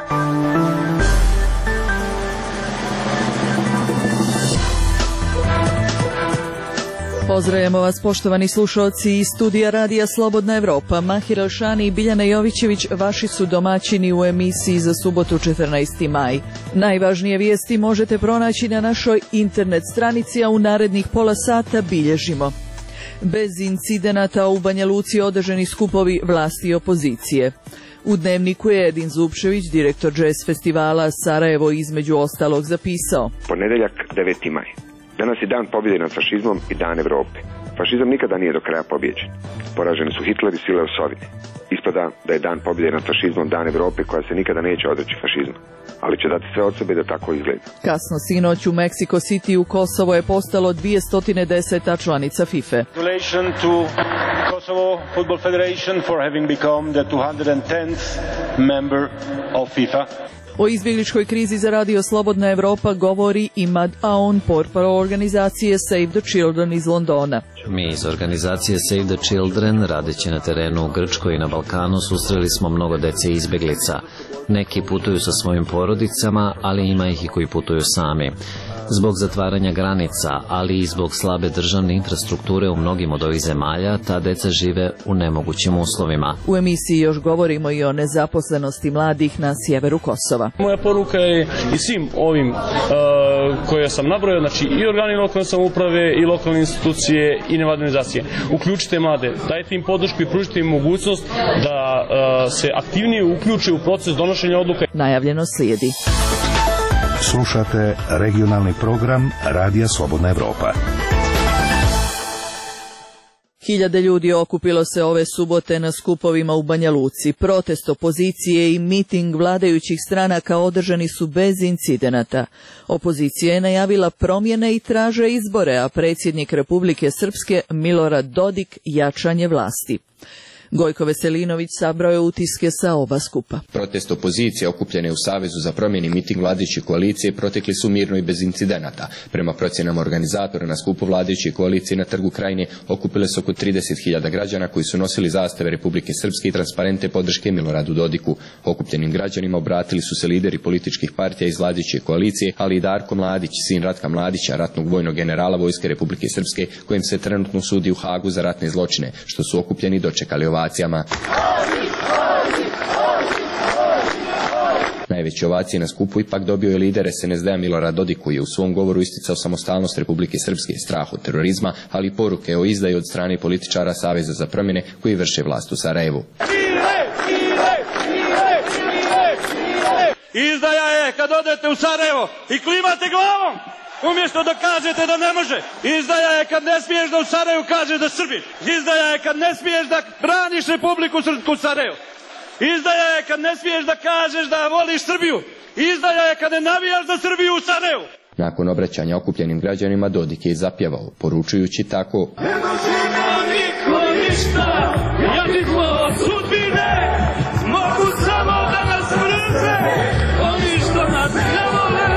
Pozdravljamo vas, poštovani slušalci iz studija Radija Slobodna Evropa. Mahir Elšani i Biljana Jovićević vaši su domaćini u emisiji za subotu 14. maj. Najvažnije vijesti možete pronaći na našoj internet stranici, a u narednih pola sata bilježimo. Bez incidenata u Banja Luci održani skupovi vlasti i opozicije. U Dnevniku je Edin Zupčević, direktor jazz festivala Sarajevo, između ostalog zapisao: Ponedeljak, 9. maj. Danas je dan pobjede nad fašizmom i dan Evrope. Fašizam nikada nije do kraja pobjeđen. Poraženi su Hitler i sile osovine. Ispada da je dan pobjede nad fašizmom dan Evrope koja se nikada neće odreći fašizma. Ali će dati sve od sebe da tako izgleda. Kasno sinoć u Mexico City u Kosovo je postalo 210. članica FIFA. Congratulations to Kosovo Football Federation for having become the 210th member of FIFA. O izbjegličkoj krizi za Radio Slobodna Evropa govori Imad Aoun, portparol organizacije Save the Children iz Londona. Mi iz organizacije Save the Children, radeći na terenu u Grčkoj i na Balkanu, susreli smo mnogo dece izbjeglica. Neki putuju sa svojim porodicama, ali ima ih i koji putuju sami. Zbog zatvaranja granica, ali i zbog slabe državne infrastrukture u mnogim od ovih zemalja, ta deca žive u nemogućim uslovima. U emisiji još govorimo i o nezaposlenosti mladih na sjeveru Kosova. Moja poruka je i svim ovim koje sam nabrojao, znači i organi lokalne samouprave, i lokalne institucije, i nevladine organizacije. Uključite mlade, dajte im podršku i pružite im mogućnost da se aktivnije uključe u proces donošenja odluka. Najavljeno slijedi. Slušate regionalni program Radija Slobodna Evropa. Hiljade ljudi okupilo se ove subote na skupovima u Banja Luci. Protest opozicije i miting vladajućih stranaka održani su bez incidenata. Opozicija je najavila promjene i traže izbore, a predsjednik Republike Srpske Milorad Dodik jačanje vlasti. Gojko Veselinović sabrao je utiske sa oba skupa. Protest opozicije okupljene u Savezu za promjeni miting vladajuće koalicije protekli su mirno i bez incidenata. Prema procjenama organizatora, na skupu vladajuće koalicije na Trgu Krajine okupile se oko 30.000 građana koji su nosili zastave Republike Srpske i transparente podrške Miloradu Dodiku. Okupljenim građanima obratili su se lideri političkih partija iz vladajuće koalicije, ali i Darko Mladić, sin Ratka Mladića, ratnog vojnog generala Vojske Republike Srpske, kojem se trenutno sudi u Hagu za ratne zločine, što su okupljeni dočekali ovacijama. Najveće ovacije na skupu ipak dobio je lider SNSD-a Milorad Dodik, koji je u svom govoru isticao samostalnost Republike Srpske i strah od terorizma, ali i poruke o izdaji od strane političara Saveza za promjene koji vrše vlast u Sarajevu. Izdaja je kad odete u Sarajevo i klimate glavom, umjesto da kažete da ne može. Izdaja je kad ne smiješ da u Sarajevu kažeš da Srbiš. Izdaja je kad ne smiješ da braniš Republiku Srpsku u Sarajevu. Izdaja je kad ne smiješ da kažeš da voliš Srbiju. Izdaja je kad ne navijaš za Srbiju u Sarajevu. Nakon obraćanja okupljenim građanima, Dodik je zapjevao, poručujući tako: Ne može nam niko ništa, jadimo od sudbine, mogu samo da nas mrze, oni što nas ne vole.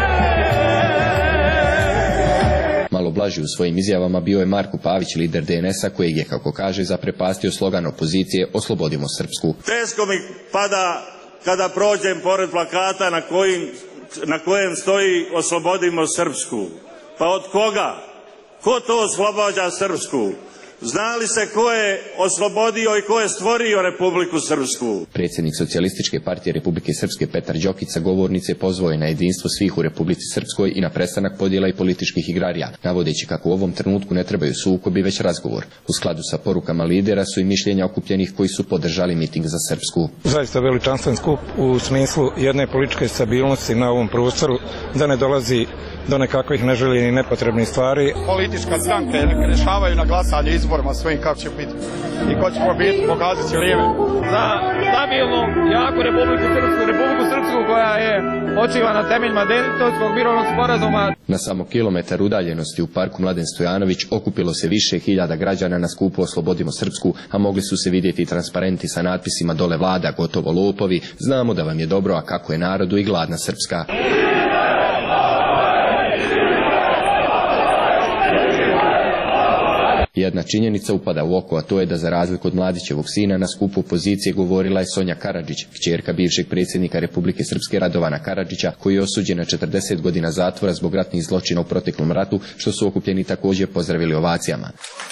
Malo blaži u svojim izjavama bio je Marko Pavić, lider DNS-a, kojeg je, kako kaže, zaprepastio slogan opozicije "Oslobodimo Srpsku". Teško mi pada kada prođem pored plakata na kojem stoji "Oslobodimo Srpsku". Pa od koga? Ko to oslobađa Srpsku? Zna li se ko je oslobodio i ko je stvorio Republiku Srpsku? Predsjednik Socijalističke partije Republike Srpske Petar Đokić sa govornice pozvao je na jedinstvo svih u Republici Srpskoj i na prestanak podjela i političkih igrarija, navodeći kako u ovom trenutku ne trebaju sukobi, već razgovor. U skladu sa porukama lidera su i mišljenja okupljenih koji su podržali miting za Srpsku. Zaista veličanstven skup u smislu jedne političke stabilnosti na ovom prostoru, da ne dolazi do nekakvih neželjenih i nepotrebnih stvari. Politička stranke rešavaju na glasanje izborima svojim kako će biti i ko će pobiti, pokazat će lijeve. Za stabilnu, jaku Republiku Srpsku koja je počiva na temeljima Daytonskog mirovnog sporazuma. Na samo kilometar udaljenosti u parku Mladen Stojanović okupilo se više hiljada građana na skupu "Oslobodimo Srpsku", a mogli su se vidjeti transparenti sa natpisima "Dole vlada, gotovo lopovi", "Znamo da vam je dobro, a kako je narodu" i "Gladna Srpska". jedna činjenica upada u oko, a to je da za razliku od Mladićevog sina na skupu opozicije govorila je Sonja Karadžić, kćerka bivšeg predsjednika Republike Srpske Radovana Karadžića, koji je osuđen na 40 godina zatvora zbog ratnih zločina u proteklom ratu, što su okupljeni također pozdravili ovacijama.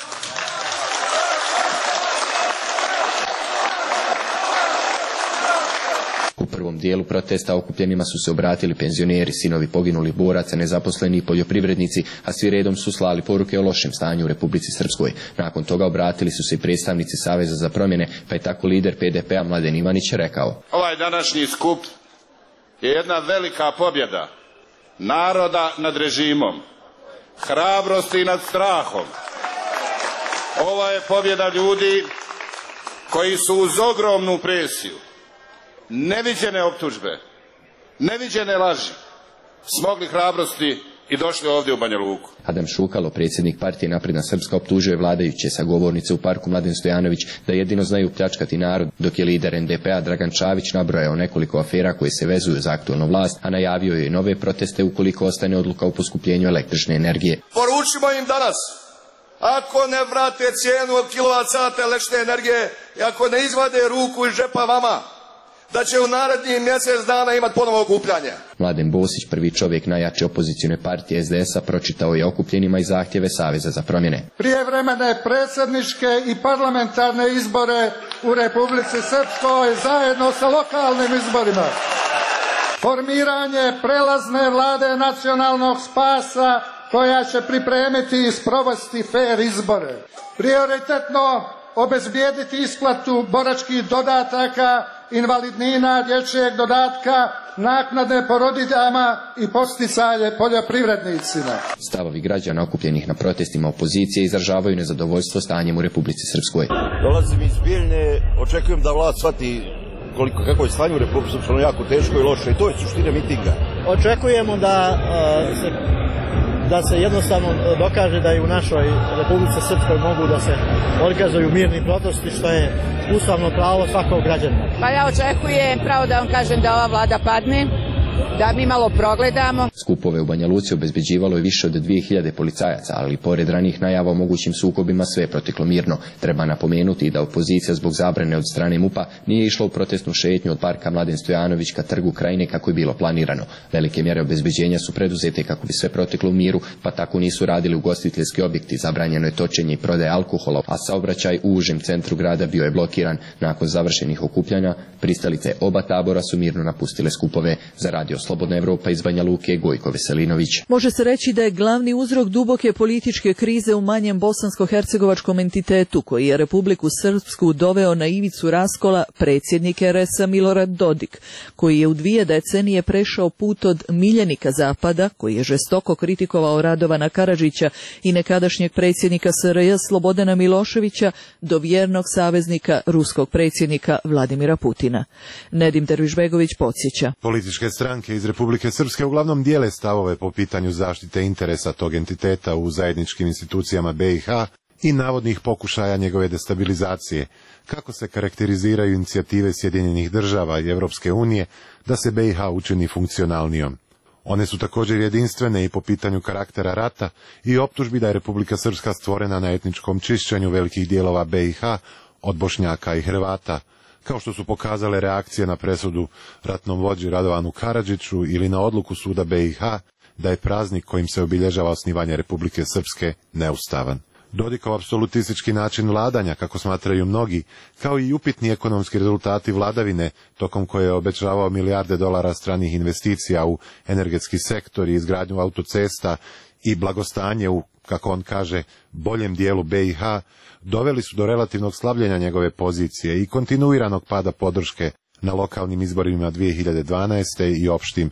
U prvom dijelu protesta okupljenima su se obratili penzioneri, sinovi poginulih boraca, nezaposleni i poljoprivrednici, a svi redom su slali poruke o lošem stanju u Republici Srpskoj. Nakon toga obratili su se i predstavnici Saveza za promjene, pa je tako lider PDP-a Mladen Ivanić rekao: Ovaj današnji skup je jedna velika pobjeda naroda nad režimom, hrabrosti nad strahom. Ovo je pobjeda ljudi koji su uz ogromnu presiju, neviđene optužbe, neviđene laži, smogli hrabrosti i došli ovdje u Banja Luku. Adam Šukalo, predsjednik partije Napredna Srpska, optužuje vladajuće sa govornice u parku Mladen Stojanović da jedino znaju pljačkati narod, dok je lider NDP-a Dragan Čavić nabrojao nekoliko afera koje se vezuju za aktualnu vlast, a najavio je i nove proteste ukoliko ostane odluka o poskupljenju električne energije. Poručimo im danas, ako ne vrate cijenu od kilovat-sata električne energije i ako ne izvade ruku iz džepa vama, da će u narednih mjesec dana imati ponovo okupljanje. Mladen Bosić, prvi čovjek najjače opozicione partije SDS-a, pročitao je okupljenima i zahtjeve Saveza za promjene. Prijevremene predsjedničke i parlamentarne izbore u Republici Srpskoj zajedno sa lokalnim izborima. Formiranje prelazne vlade nacionalnog spasa koja će pripremiti i sprovesti fer izbore. Prioritetno obezbijediti isplatu boračkih dodataka, invalidnina, dječjeg dodatka, naknade porodiljama i posticaje poljoprivrednicima. Stavovi građana okupljenih na protestima opozicije izražavaju nezadovoljstvo stanjem u Republici Srpskoj. Dolazim iz Bijeljne, očekujem da vlast shvati kako je stanje u Republici Srpskoj jako teško i loše, i to je suština mitinga. Očekujemo da se jednostavno dokaže da i u našoj Republici Srpskoj mogu da se organizuju mirni protesti, što je ustavno pravo svakog građanina. Pa ja očekujem, pravo da vam kažem, da ova vlada padne, da mi malo progledamo. Skupove u Banja Luci obezbeđivalo je više od 2000 policajaca, ali pored ranijih najava o mogućim sukobima sve je proteklo mirno. Treba napomenuti da opozicija zbog zabrane od strane MUP-a nije išla u protestnu šetnju od parka Mladen Stojanović ka trgu Krajine kako je bilo planirano. Velike mjere obezbeđenja su preduzete kako bi sve proteklo u miru, pa tako nisu radili ugostiteljski objekti, zabranjeno je točenje i prodaje alkohola, a saobraćaj u užem centru grada bio je blokiran. Nakon završenih okupljanja, pristalice oba tabora su mirno napustile skupove. Za Radio Slobodna Evropa iz Banja Luke, Gojko Veselinović. Može se reći da je glavni uzrok duboke političke krize u manjem bosansko-hercegovačkom entitetu koji je Republiku Srpsku doveo na ivicu raskola predsjednik RS-a Milorad Dodik, koji je u 2 decenije prešao put od miljenika Zapada, koji je žestoko kritikovao Radovana Karadžića i nekadašnjeg predsjednika SRJ Slobodana Miloševića, do vjernog saveznika ruskog predsjednika Vladimira Putina. Nedim Dervišbegović podsjeća. Političke stranke iz Republike Srpske uglavnom dijele stavove po pitanju zaštite interesa tog entiteta u zajedničkim institucijama BiH i navodnih pokušaja njegove destabilizacije, kako se karakteriziraju inicijative Sjedinjenih država i Europske unije da se BiH učini funkcionalnijom. One su također jedinstvene i po pitanju karaktera rata i optužbi da je Republika Srpska stvorena na etničkom čišćenju velikih dijelova BiH od Bošnjaka i Hrvata, kao što su pokazale reakcije na presudu ratnom vođi Radovanu Karadžiću ili na odluku suda BiH da je praznik kojim se obilježava osnivanje Republike Srpske neustavan. Dodikov apsolutistički način vladanja, kako smatraju mnogi, kao i upitni ekonomski rezultati vladavine, tokom koje je obećavao milijarde dolara stranih investicija u energetski sektor i izgradnju autocesta i blagostanje u, kako on kaže, boljem dijelu BiH, doveli su do relativnog slabljenja njegove pozicije i kontinuiranog pada podrške na lokalnim izborima 2012. i opštim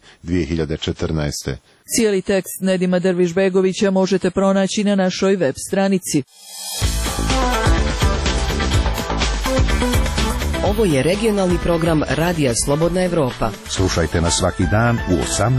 2014. Cijeli tekst Nedima Dervišbegovića možete pronaći na našoj web stranici. Ovo je regionalni program Radija Slobodna Evropa. Slušajte nas svaki dan u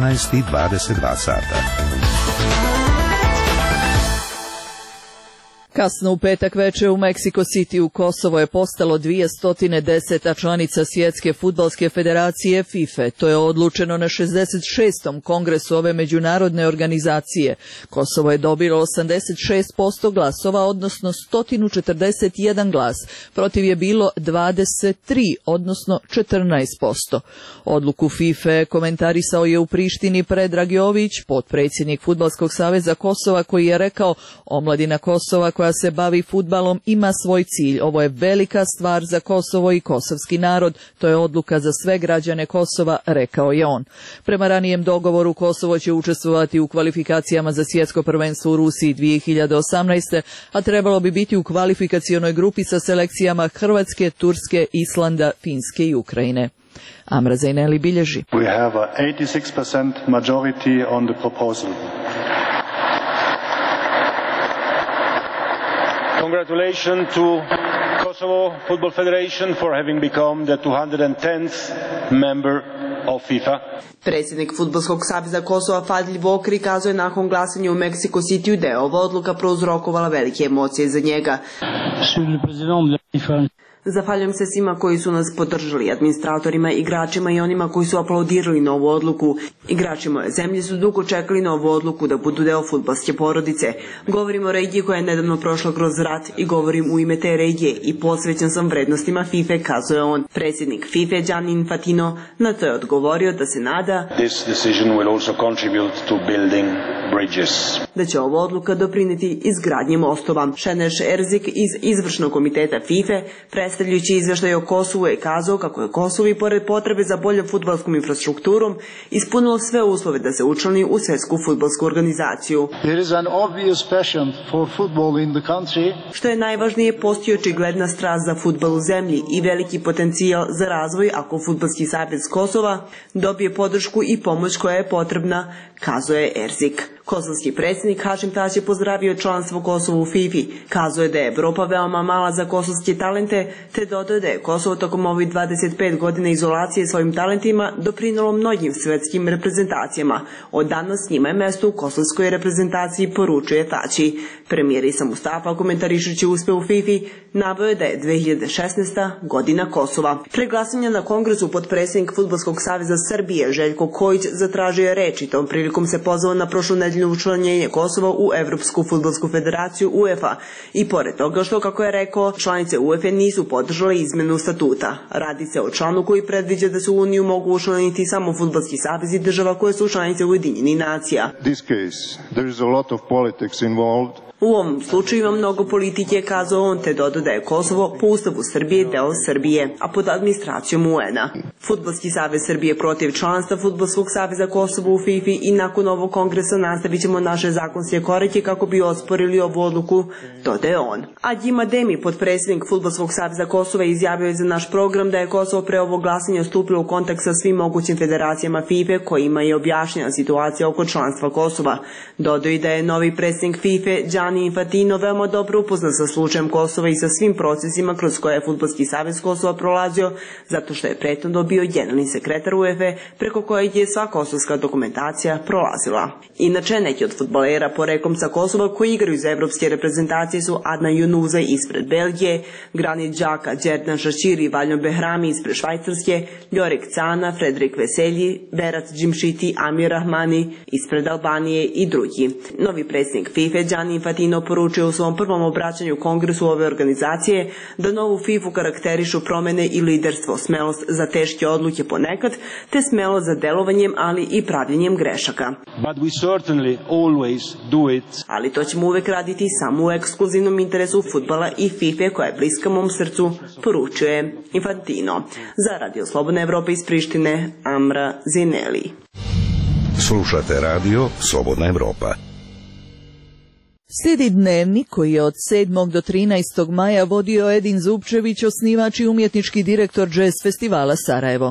18:22 sata. Kasno u petak veče u Meksiko City Kosovo je postalo 210. članica Svjetske fudbalske federacije FIFA. To je odlučeno na 66. kongresu ove međunarodne organizacije. Kosovo je dobilo 86% glasova, odnosno 141 glas. Protiv je bilo 23, odnosno 14%. Odluku FIFA komentarisao je u Prištini Predrag Jović, potpredsjednik Fudbalskog saveza Kosova, koji je rekao: omladina Kosova koja se bavi fudbalom ima svoj cilj. Ovo je velika stvar za Kosovo i kosovski narod. To je odluka za sve građane Kosova, rekao je on. Prema ranijem dogovoru Kosovo će učestvovati u kvalifikacijama za svjetsko prvenstvo u Rusiji 2018. a trebalo bi biti u kvalifikacionoj grupi sa selekcijama Hrvatske, Turske, Islanda, Finske i Ukrajine. Amra Zaineli bilježi. We have a 86% majority on the proposal. Congratulations to Kosovo Football Federation for having become the 210th member of FIFA. Predsjednik Fudbalskog saveza Kosova Fadil Vokri kazao je nakon glasanja u Mexico City da je ova odluka prouzrokovala velike emocije za njega. Zahvaljujem se svima koji su nas podržali, administratorima, igračima i onima koji su aplaudirali na ovu odluku. Igrači moje zemlje su dugo čekali na ovu odluku da budu deo fudbalske porodice. Govorim o regiji koja je nedavno prošla kroz rat i govorim u ime te regije i posvećen sam vrednostima FIFA, kazao je on. Predsjednik FIFA Gianni Infantino na to je odgovorio da se nada da će ova odluka doprineti izgradnji mostova. Šeneš Erzik iz izvršnog komiteta FIFA, predstavljajući izveštaj o Kosovu, je kazao kako je Kosovo i pored potrebe za boljom fudbalskom infrastrukturom ispunilo sve uslove da se učlani u svjetsku fudbalsku organizaciju. Što je najvažnije, postoji očigledna strast za fudbal u zemlji i veliki potencijal za razvoj ako Fudbalski savez Kosova dobije podršku i pomoć koja je potrebna, kazao je Erzik. Kosovski predsjednik Hašim Tač je pozdravio članstvo Kosova u FIFA. Kazao je da je Evropa veoma mala za kosovske talente, te dodao da je Kosovo tokom ovih 25 godina izolacije svojim talentima doprinalo mnogim svjetskim reprezentacijama. Od danas njima je mesto u kosovskoj reprezentaciji, poručuje Tači. Premijer Isa Mustafa, komentarišući uspeh u FIFA, naveo je da je 2016. godina Kosova. Pre glasanja na kongresu potpredsjednik Fudbalskog saveza Srbije Željko Kojić zatražio je reč i tom prilikom se pozvao na prošlu nedelju učlanjenje Kosova u Evropsku fudbalsku federaciju UEFA i pored toga što, kako je rekao, članice UEFA nisu podržale izmenu statuta. Radi se o članu koji predviđa da se u Uniju mogu učlaniti samo fudbalski savezi država koje su članice Ujedinjenih nacija. U ovom slučaju ima mnogo politike, kazao on, te dodao da je Kosovo po ustavu Srbije deo Srbije, a pod administracijom UN-a. Fudbalski savez Srbije protiv članstva Fudbalskog saveza Kosova u FIFA i nakon ovog kongresa nastavit ćemo naše zakonske korake kako bi osporili ovu odluku, dodaje on. Adjim Ademi, potpredsjednik Fudbalskog saveza Kosova, izjavio je za naš program da je Kosovo pre ovog glasanja stupilo u kontakt sa svim mogućim federacijama FIFA kojima je objašnjena situacija oko članstva Kosova. Dodao i da je novi predsjednik FIFA Gianni Infantino veoma dobro upoznat sa slučajem Kosova i sa svim procesima kroz koje je Fudbalski savez Kosova prolazio, zato što je prethodno bio generalni sekretar UEFA, preko kojeg je sva kosovska dokumentacija prolazila. Inače, neki od fudbalera poreklom sa Kosova koji igraju za evropske reprezentacije su Adnan Junuza ispred Belgije, Granit Xhaka, Džerdan Šaširi i Valjo Behrami ispred Švajcarske, Ljorek Cana, Fredrik Veselji, Berat Džimšiti, Amir Rahmani ispred Albanije i drugi. Novi predsjednik FIFA Gianni Infantino poručio u svom prvom obraćanju kongresu ove organizacije da novu FIFA karakterišu promene i liderstvo, smelost za teške odluke ponekad, te smelost za delovanjem, ali i pravljenjem grešaka. Ali to ćemo uvek raditi samo u ekskluzivnom interesu fudbala i FIFA koja je bliska mom srcu, poručuje Infantino. Za Radio Slobodna Evropa iz Prištine, Amra Zineli. Slušate Radio Slobodna Evropa. Slijedi dnevnik koji je od 7. do 13. maja vodio Edin Zupčević, osnivač i umjetnički direktor Jazz festivala Sarajevo.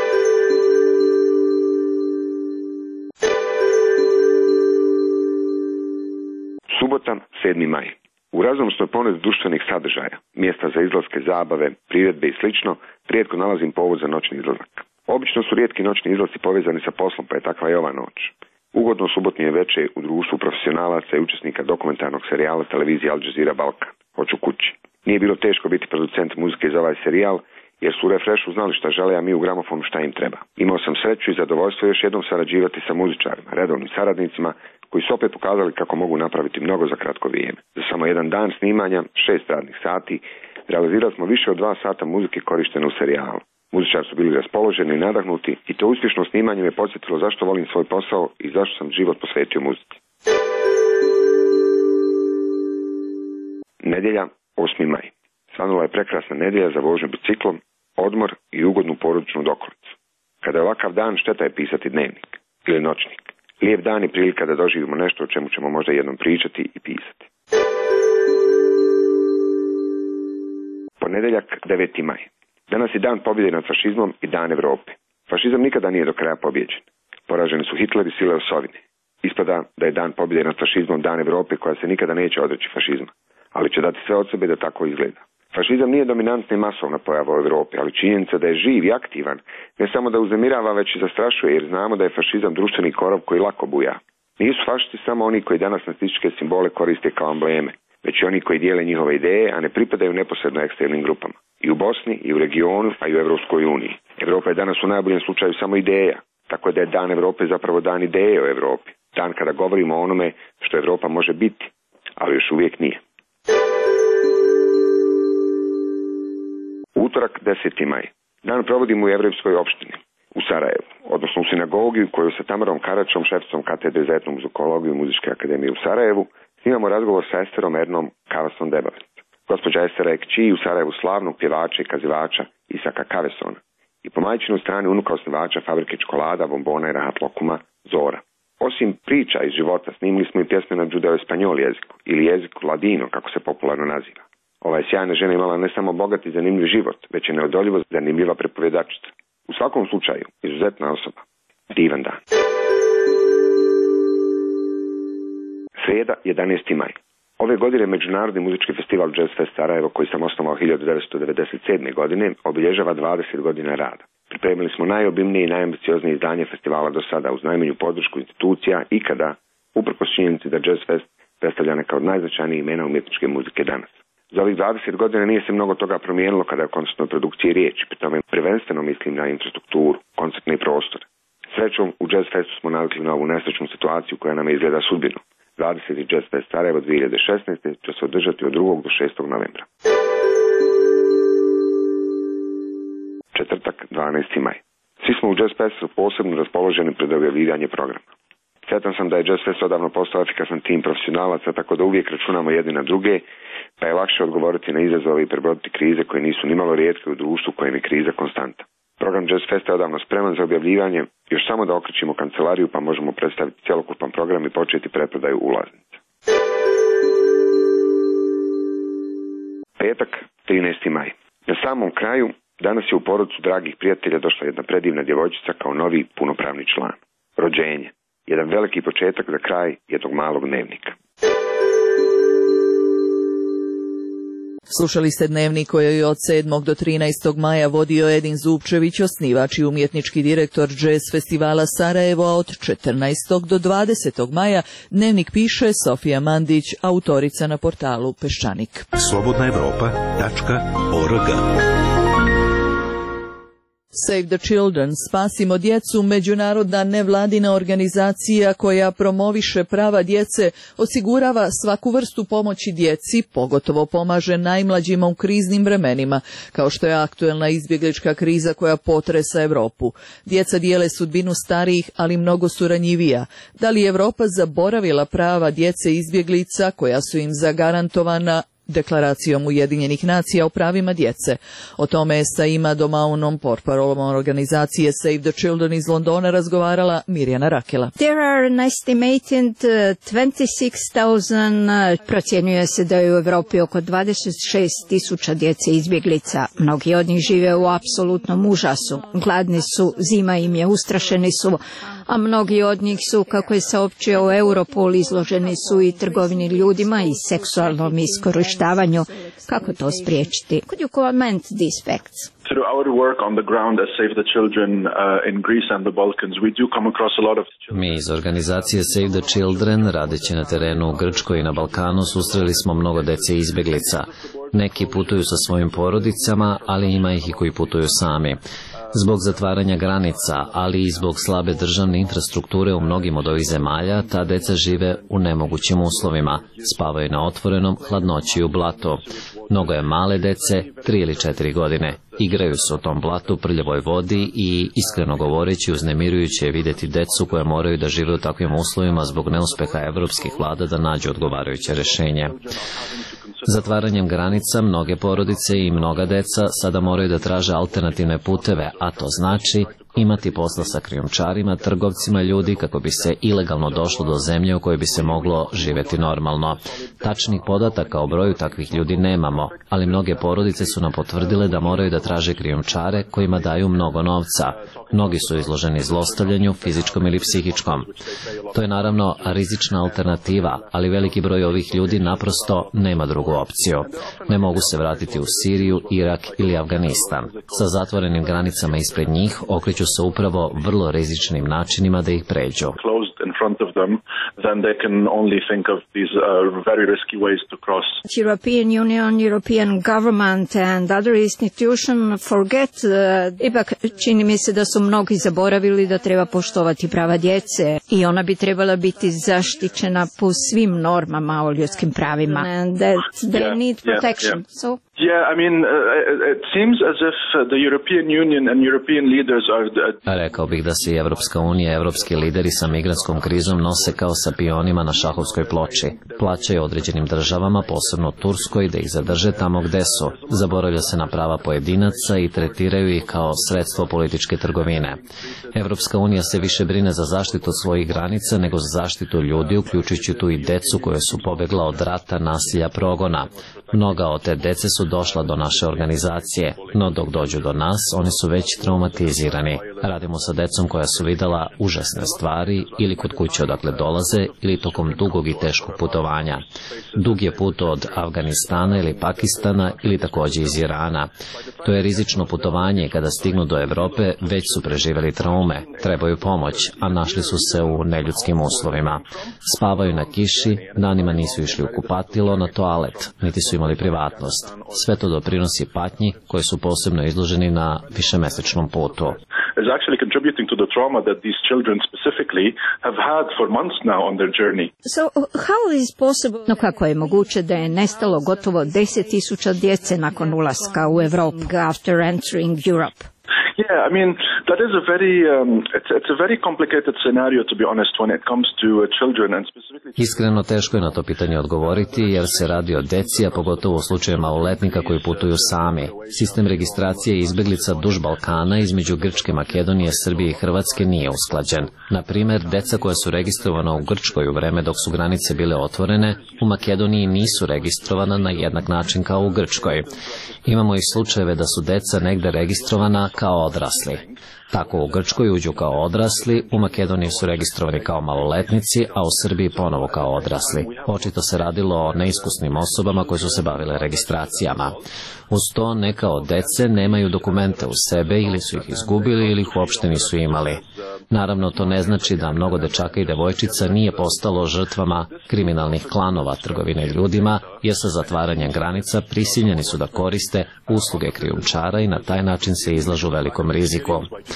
Subota, 7. maj. U raznovrsnoj ponudi društvenih sadržaja, mjesta za izlaske, zabave, priredbe i slično, rijetko nalazim povod za noćni izlazak. Obično su rijetki noćni izlazi povezani sa poslom, pa je takva i ova noć. Ugodno subotnije večer u društvu profesionalaca i učesnika dokumentarnog serijala televizije Al Jazeera Balkan, Hoću kući. Nije bilo teško biti producent muzike za ovaj serijal, jer su u Refreshu znali šta žele, a mi u Gramofonu šta im treba. Imao sam sreću i zadovoljstvo još jednom sarađivati sa muzičarima, redovnim saradnicima, koji su opet pokazali kako mogu napraviti mnogo za kratko vrijeme. Za samo jedan dan snimanja, 6 radnih sati, realizirali smo više od 2 sata muzike korištene u serijalu. Muzičari su bili raspoloženi i nadahnuti i to uspješno snimanje me podsjetilo zašto volim svoj posao i zašto sam život posvetio muzici. Nedjelja, 8. maj. Svanula je prekrasna nedjelja za vožnju biciklom, odmor i ugodnu porodičnu dokolicu. Kada je ovakav dan, šteta je pisati dnevnik ili noćnik. Lijep dan i prilika da doživimo nešto o čemu ćemo možda jednom pričati i pisati. Ponedjeljak, 9. maj. Danas je dan pobjede nad fašizmom i dan Evrope. Fašizam nikada nije do kraja pobjeđen. Poraženi su Hitler i sile osovine. Ispada da je dan pobjede nad fašizmom dan Evrope koja se nikada neće odreći fašizma, ali će dati sve od sebe da tako izgleda. Fašizam nije dominantna i masovna pojava u Evropi, ali činjenica da je živ i aktivan ne samo da uznemirava, već i zastrašuje, jer znamo da je fašizam društveni korov koji lako buja. Nisu fašisti samo oni koji danas nacističke simbole koriste kao ambleme, već i oni koji dijele njihove ideje, a ne pripadaju neposredno ekstremnim grupama. I u Bosni, i u regionu, a i u Evropskoj uniji. Evropa je danas u najboljem slučaju samo ideja, tako da je dan Evrope zapravo dan ideje o Evropi. Dan kada govorimo o onome što Evropa može biti, ali još uvijek nije. Utorak, 10. maj. Dan provodimo u Jevrejskoj opštini u Sarajevu, odnosno u sinagogi u kojoj sa Tamarom Karačom, šefcom katedre za etnomuzikologiju Muzičke akademije u Sarajevu, snimamo razgovor sa Esterom Ernom Kavasom Debavec. Gospođa Estera je kći u Sarajevu slavnog pjevača i kazivača Isaka Kavesona i po majčinoj strani unuka osnivača fabrike čokolada, bombona i rahat lokuma Zora. Osim priča iz života, snimili smo i pjesme na judeo-espanjol jeziku ili jeziku ladino, kako se popularno naziva. Ova je sjajna žena imala ne samo bogat i zanimljiv život, već je neodoljivo zanimljiva prepovjedačica. U svakom slučaju, izuzetna osoba. Divan dan. Srijeda, 11. maj. Ove godine Međunarodni muzički festival Jazz Fest Sarajevo, koji sam osnovao 1997. godine, obilježava 20 godina rada. Pripremili smo najobimnije i najambicioznije izdanje festivala do sada uz najmanju podršku institucija ikada, uprkos činjenici da Jazz Fest predstavlja neka od najznačajnijih imena umjetničke muzike danas. Za ovih 20 godina nije se mnogo toga promijenilo kada je o koncertnoj produkciji riječi, pri tome prvenstveno mislim na infrastrukturu, koncertne prostore. Srećom, u Jazz Festu smo navikli na ovu nesrećnu situaciju koja nam izgleda sudbinu. 20. Jazz Fest Sarajevo 2016. će se održati od 2. do 6. novembra. Četvrtak, 12. maj. Svi smo u Jazz Festu posebno raspoloženi pred objavljivanje programa. Sretan sam da je Jazz Fest odavno postao efikasan tim profesionalaca, tako da uvijek računamo jedni na druge, pa je lakše odgovoriti na izazove i prebroditi krize koje nisu nimalo rijetke u društvu kojem je kriza konstanta. Program Jazz Festa je odavno spreman za objavljivanje, još samo da okrećimo kancelariju pa možemo predstaviti cjelokupan program i početi preprodaju ulaznica. Petak, 13. maj. Na samom kraju, danas je u porodicu dragih prijatelja došla jedna predivna djevojčica kao novi punopravni član. Rođenje. Jedan veliki početak za kraj jednog malog dnevnika. Slušali ste dnevnik koji je od 7. do 13. maja vodio Edin Zupčević, osnivač i umjetnički direktor Jazz festivala Sarajevo, a od 14. do 20. maja dnevnik piše Sofija Mandić, autorica na portalu Peščanik. slobodnaevropa.org. Save the Children, Spasimo djecu, međunarodna nevladina organizacija koja promoviše prava djece, osigurava svaku vrstu pomoći djeci, pogotovo pomaže najmlađima u kriznim vremenima, kao što je aktuelna izbjeglička kriza koja potresa Europu. Djeca dijele sudbinu starijih, ali mnogo su ranjivija. Da li je Europa zaboravila prava djece izbjeglica koja su im zagarantovana Deklaracijom Ujedinjenih nacija o pravima djece? O tome je sa Ima Domaunom, portparolom organizacije Save the Children iz Londona, razgovarala Mirjana Rakela. There are an estimated 26,000, procjenjuje se da je u Europi oko 26,000 djece izbjeglica. Mnogi od njih žive u apsolutnom užasu. Gladni su, zima im je, ustrašeni su, a mnogi od njih su, kako je saopćio Europol, izloženi su i trgovini ljudima i seksualnom iskorištavanju. Kako to spriječiti? Could you comment these facts? Through our work on the ground as Save the Children in Greece and the Balkans, we do come across a lot of children. Mi iz organizacije Save the Children, radeći na terenu u Grčkoj i na Balkanu, susreli smo mnogo dece izbjeglica. Neki putuju sa svojim porodicama, ali ima ih i koji putuju sami. Zbog zatvaranja granica, ali i zbog slabe državne infrastrukture u mnogim od ovih zemalja, ta deca žive u nemogućim uslovima. Spavaju na otvorenom, hladnoći u blatu. Mnogo je male dece, 3 ili 4 godine. Igraju se u tom blatu, prljavoj vodi i, iskreno govoreći, uznemirujuće je vidjeti decu koje moraju da žive u takvim uslovima zbog neuspeha evropskih vlada da nađu odgovarajuće rješenje. Zatvaranjem granica mnoge porodice i mnoga deca sada moraju da traže alternativne puteve, a to znači imati posla sa krijumčarima, trgovcima ljudi kako bi se ilegalno došlo do zemlje u kojoj bi se moglo živjeti normalno. Tačnih podataka o broju takvih ljudi nemamo, ali mnoge porodice su nam potvrdile da moraju da traže krijumčare kojima daju mnogo novca. Mnogi su izloženi zlostavljanju, fizičkom ili psihičkom. To je naravno rizična alternativa, ali veliki broj ovih ljudi naprosto nema drugu opciju. Ne mogu se vratiti u Siriju, Irak ili Afganistan. Sa zatvorenim granicama ispred njih okreću se upravo vrlo rizičnim načinima da ih pređu. European Union, European government and other institutions forget, ipak čini mi se da su mnogi zaboravili da treba poštovati prava djece i ona bi trebala biti zaštićena po svim normama o ljudskim pravima. And that they need protection. So Yeah, I mean, it seems as if the European Union and European leaders are... Rekao bih da se i Evropska unija i evropski lideri sa migrantskom krizom nose kao sa pionima na šahovskoj ploči. Plaćaju određenim državama, posebno Turskoj, da ih zadrže tamo gde su. Zaboravlja se na prava pojedinaca i tretiraju ih kao sredstvo političke trgovine. Evropska unija se više brine za zaštitu svojih granica nego za zaštitu ljudi, uključujući tu i decu koje su pobegla od rata, nasilja, progona. Mnoga od te dece su došla do naše organizacije, no dok dođu do nas, oni su već traumatizirani. Radimo sa decom koja su videla užasne stvari ili kod kuće odakle dolaze ili tokom dugog i teškog putovanja. Dug je put od Afganistana ili Pakistana ili također iz Irana. To je rizično putovanje i kada stignu do Europe već su preživjeli traume, trebaju pomoć, a našli su se u neljudskim uslovima. Spavaju na kiši, danima nisu išli u kupatilo, na toalet, niti su imali privatnost. Sve to doprinosi patnji koji su posebno izloženi na višemesečnom putu. Is actually contributing to the trauma that these children specifically have had for months now on their journey. So how is possible? No kako je moguće da je nestalo gotovo 10.000 djece nakon ulaska u Europu after entering Europe? Yeah, I mean, that is a very, it's a very complicated scenario, to be honest, when it comes to children and specifically... Iskreno teško je na to pitanje odgovoriti, jer se radi o deci, a pogotovo u slučaju maloletnika koji putuju sami. Sistem registracije izbjeglica duž Balkana između Grčke, Makedonije, Srbije i Hrvatske nije usklađen. Na primjer, deca koja su registrovana u Grčkoj u vreme dok su granice bile otvorene, u Makedoniji nisu registrovana na jednak način kao u Grčkoj. Imamo i slučajeve da su deca negde registrovana kao odrasli. Tako u Grčkoj uđu kao odrasli, u Makedoniji su registrovani kao maloletnici, a u Srbiji ponovo kao odrasli. Očito se radilo o neiskusnim osobama koje su se bavile registracijama. Uz to neka od dece nemaju dokumente u sebe ili su ih izgubili ili ih uopšte nisu imali. Naravno, to ne znači da mnogo dečaka i devojčica nije postalo žrtvama kriminalnih klanova trgovine ljudima, jer sa zatvaranjem granica prisiljeni su da koriste usluge krijumčara i na taj način se izlažu velikom riziku.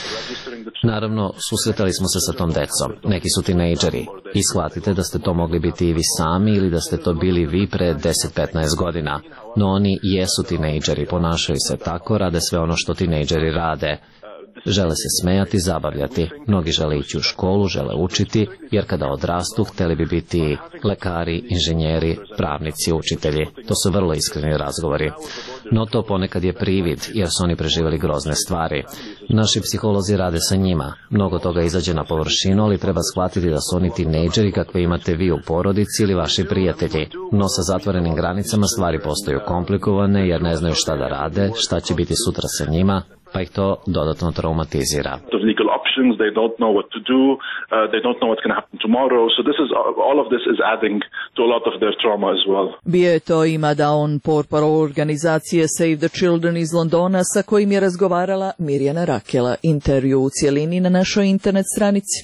Naravno, susretali smo se sa tom decom. Neki su tinejdžeri. I shvatite da ste to mogli biti i vi sami ili da ste to bili vi pre 10-15 godina. No oni jesu tinejdžeri, ponašaju se tako, rade sve ono što tinejdžeri rade. Žele se smejati, zabavljati. Mnogi žele ići u školu, žele učiti, jer kada odrastu htjeli bi biti lekari, inženjeri, pravnici, učitelji. To su vrlo iskreni razgovori. No to ponekad je privid, jer su oni preživjeli grozne stvari. Naši psiholozi rade sa njima. Mnogo toga izađe na površinu, ali treba shvatiti da su oni tinejdžeri kakve imate vi u porodici ili vaši prijatelji. No sa zatvorenim granicama stvari postaju komplikovane, jer ne znaju šta da rade, šta će biti sutra sa njima. pa ih to dodatno traumatizira. Legal options, they don't know what to do, they don't know what's going to happen tomorrow, so all of this is adding to a lot of their trauma as well. Bio je to i Madaon, portparol organizacije Save the Children iz Londona, sa kojim je razgovarala Mirjana Rakela. Intervju u cijelini na našoj internet stranici.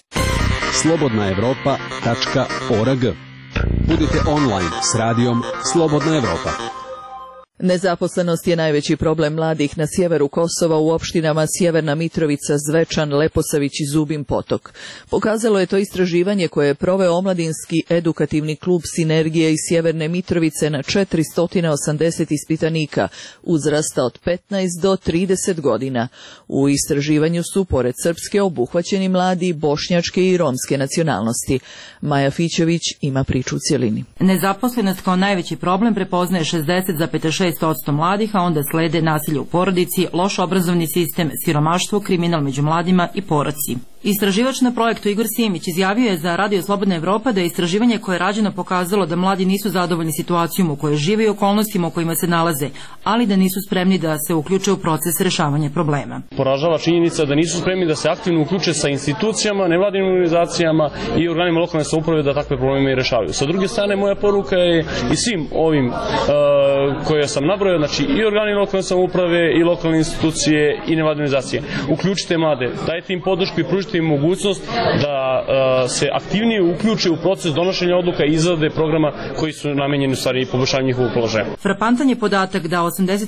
slobodnaevropa.org. Budite online s radijom Slobodna Evropa. Nezaposlenost je najveći problem mladih na sjeveru Kosova u opštinama Sjeverna Mitrovica, Zvečan, Leposavić i Zubin Potok. Pokazalo je to istraživanje koje je proveo omladinski edukativni klub Sinergije iz Sjeverne Mitrovice na 480 ispitanika uzrasta od 15 do 30 godina. U istraživanju su pored srpske obuhvaćeni mladi bošnjačke i romske nacionalnosti. Maja Fićević ima priču u cjelini. Nezaposlenost kao najveći problem prepoznaje 60,6% mladih, a onda slede nasilje u porodici, loš obrazovni sistem, siromaštvo, kriminal među mladima i poroci. Istraživač na projektu Igor Simić izjavio je za Radio Slobodna Evropa da je istraživanje koje je rađeno pokazalo da mladi nisu zadovoljni situacijom u kojoj žive i okolnostima u kojima se nalaze, ali da nisu spremni da se uključe u proces rešavanja problema. Poražava činjenica da nisu spremni da se aktivno uključe sa institucijama, nevladinim organizacijama i organima lokalne samouprave da takve probleme i rešavaju. Sa druge strane, moja poruka je i svim ovim koje sam nabrojao, znači i organi lokalne samouprave i lokalne institucije i nevladine organizacije. Uključite mlade, dajte im podršku i pružite im mogućnost da se aktivnije uključe u proces donošenja odluka i izrade programa koji su namenjeni u stvari poboljšanju njihovog položaja. Frapantan je podatak da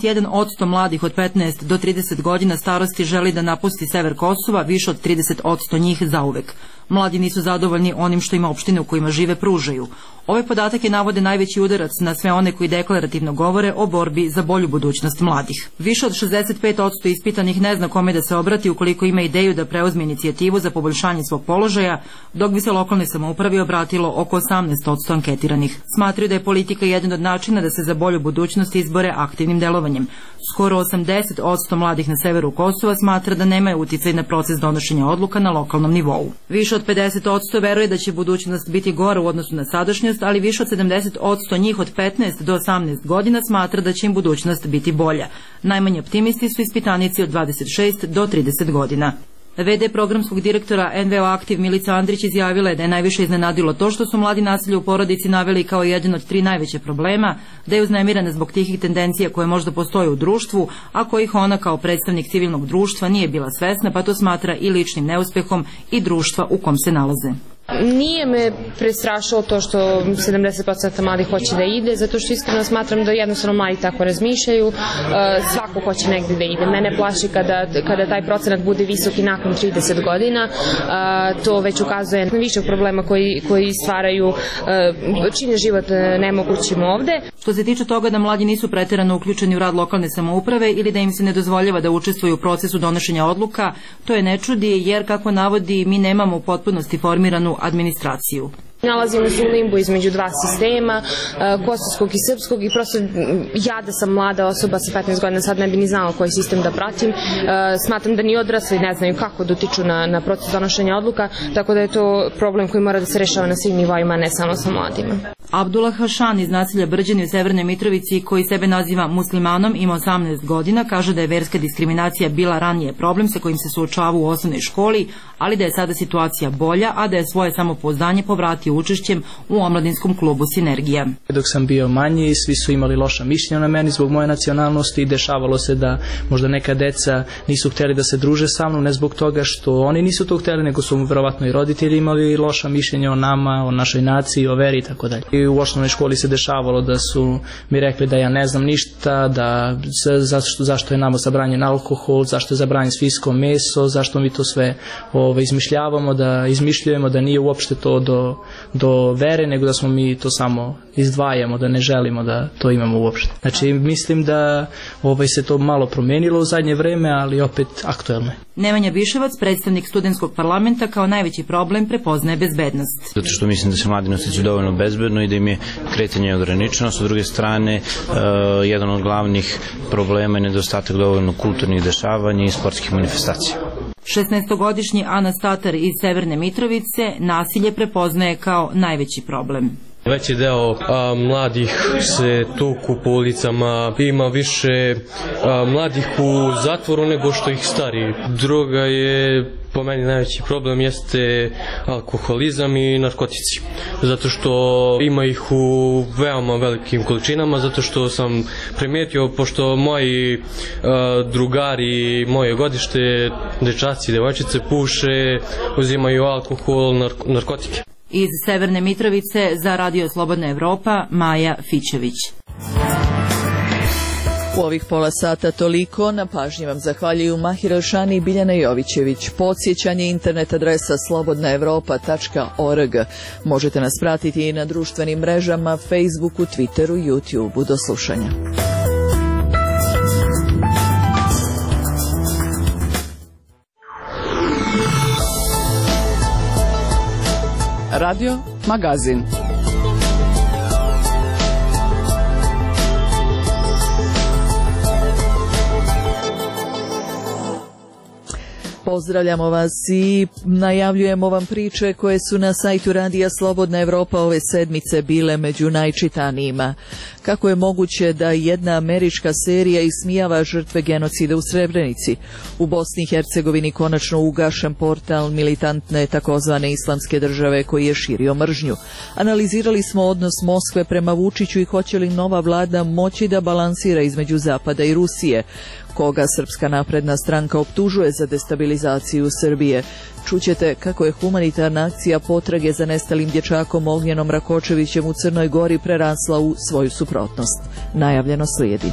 81% mladih od 15 do 30 godina starosti želi da napusti sever Kosova, više od 30% njih zauvek. Mladi nisu zadovoljni onim što im opštine u kojima žive pružaju. Ove podatake navode najveći udarac na sve one koji deklarativno govore o borbi za bolju budućnost mladih. Više od 65% ispitanih ne zna kome da se obrati ukoliko ima ideju da preuzme inicijativu za poboljšanje svog položaja, dok bi se lokalnoj samoupravi obratilo oko 18% anketiranih. Smatraju da je politika jedan od načina da se za bolju budućnost izbore aktivnim delovanjem. Skoro 80% mladih na severu Kosova smatra da nemaju uticaj na proces donošenja odluka na lokalnom nivou. Više od 50% veruje da će budućnost biti gora u odnosu na sadašnjost, ali više od 70% njih od 15 do 18 godina smatra da će im budućnost biti bolja. Najmanje optimisti su ispitanici od 26 do 30 godina. VD programskog direktora NVO Aktiv Milica Andrić izjavila je da je najviše iznenadilo to što su mladi nasilje u porodici naveli kao jedan od 3 najveće problema, da je uznemirana zbog tih tendencija koje možda postoje u društvu, a kojih ona kao predstavnik civilnog društva nije bila svesna, pa to smatra i ličnim neuspehom i društva u kom se nalaze. Nije me prestrašilo to što 70% mladih hoće da ide, zato što iskreno smatram da jednostavno mladi tako razmišljaju, svako hoće negdje da ide. Mene plaši kada taj procenat bude visok i nakon 30 godina, to već ukazuje na više problema koji stvaraju, čine život nemogućim ovde. Što se tiče toga da mladi nisu preterano uključeni u rad lokalne samouprave ili da im se ne dozvoljava da učestvuju u procesu donošenja odluka, to je ne čudi jer, kako navodi, mi nemamo u potpunosti formiranu administraciju. Nalazimo se u limbu između dva sistema, kosovskog i srpskog, i prosto ja da sam mlada osoba sa 15 godina sad ne bi ni znala koji sistem da pratim. Smatram da ni odrasli ne znaju kako da utiču na proces donošenja odluka, tako da je to problem koji mora da se rešava na svim nivoima, ne samo sa mladima. Abdullah Hašan iz naselja Brđani u Severnoj Mitrovici, koji sebe naziva muslimanom, ima 18 godina, kaže da je verska diskriminacija bila ranije problem sa kojim se suočava u osnovnoj školi, ali da je sada situacija bolja, a da je svoje samopouzdanje povratio učešćem u omladinskom klubu Sinergija. Dok sam bio manji, svi su imali loša mišljenja na meni zbog moje nacionalnosti i dešavalo se da možda neka deca nisu htjeli da se druže sa mnom, ne zbog toga što oni nisu to htjeli, nego su verovatno i roditelji imali loša mišljenja o nama, o našoj naciji, o veri i tako dalje. I u osnovnoj školi se dešavalo da su mi rekli da ja ne znam ništa, da zašto je nama zabranjen alkohol, zašto je zabranjen svinjsko meso, zašto mi to sve izmišljavamo, da izmišljujemo, da nije uopšte to do vere, nego da smo mi to samo izdvajamo, da ne želimo da to imamo uopšte. Znači, mislim da se to malo promenilo u zadnje vreme, ali opet aktuelno je. Nemanja Biševac, predstavnik studentskog parlamenta, kao najveći problem prepoznaje bezbednost. Zato što mislim da se mladi ne osjećaju dovoljno bezbedno i da im je kretanje ograničeno. S druge strane, jedan od glavnih problema je nedostatak dovoljno kulturnih dešavanja i sportskih manifestacija. 16-godišnji Ana Statar iz Severne Mitrovice nasilje prepoznaje kao najveći problem. Veći deo mladih se tuku po ulicama, ima više mladih u zatvoru nego što ih stari. Droga je, po meni najveći problem jeste alkoholizam i narkotici. Zato što ima ih u veoma velikim količinama, zato što sam primijetio, pošto moji drugari, moje godište, dečaci i devojčice puše, uzimaju alkohol, narkotike. Iz Severne Mitrovice za Radio Slobodna Evropa, Maja Fićević. U ovih pola sata toliko. Na pažnji vam zahvaljuju Mahir Elšani i Biljana Jovićević. Podsjećanje internet adresa slobodnaevropa.org. Možete nas pratiti i na društvenim mrežama, Facebooku, Twitteru, YouTubeu. Do slušanja. Radio Magazin. Pozdravljamo vas i najavljujemo vam priče koje su na sajtu Radija Slobodna Evropa ove sedmice bile među najčitanijima. Kako je moguće da jedna američka serija ismijava žrtve genocida u Srebrenici? U Bosni i Hercegovini konačno ugašen portal militantne takozvane islamske države koji je širio mržnju. Analizirali smo odnos Moskve prema Vučiću i hoće li nova vlada moći da balansira između Zapada i Rusije. Koga Srpska napredna stranka optužuje za destabilizaciju Srbije. Čućete kako je humanitarna akcija potrage za nestalim dječakom Ognjenom Rakočevićem u Crnoj Gori prerasla u svoju suprotnost. Najavljeno slijedi.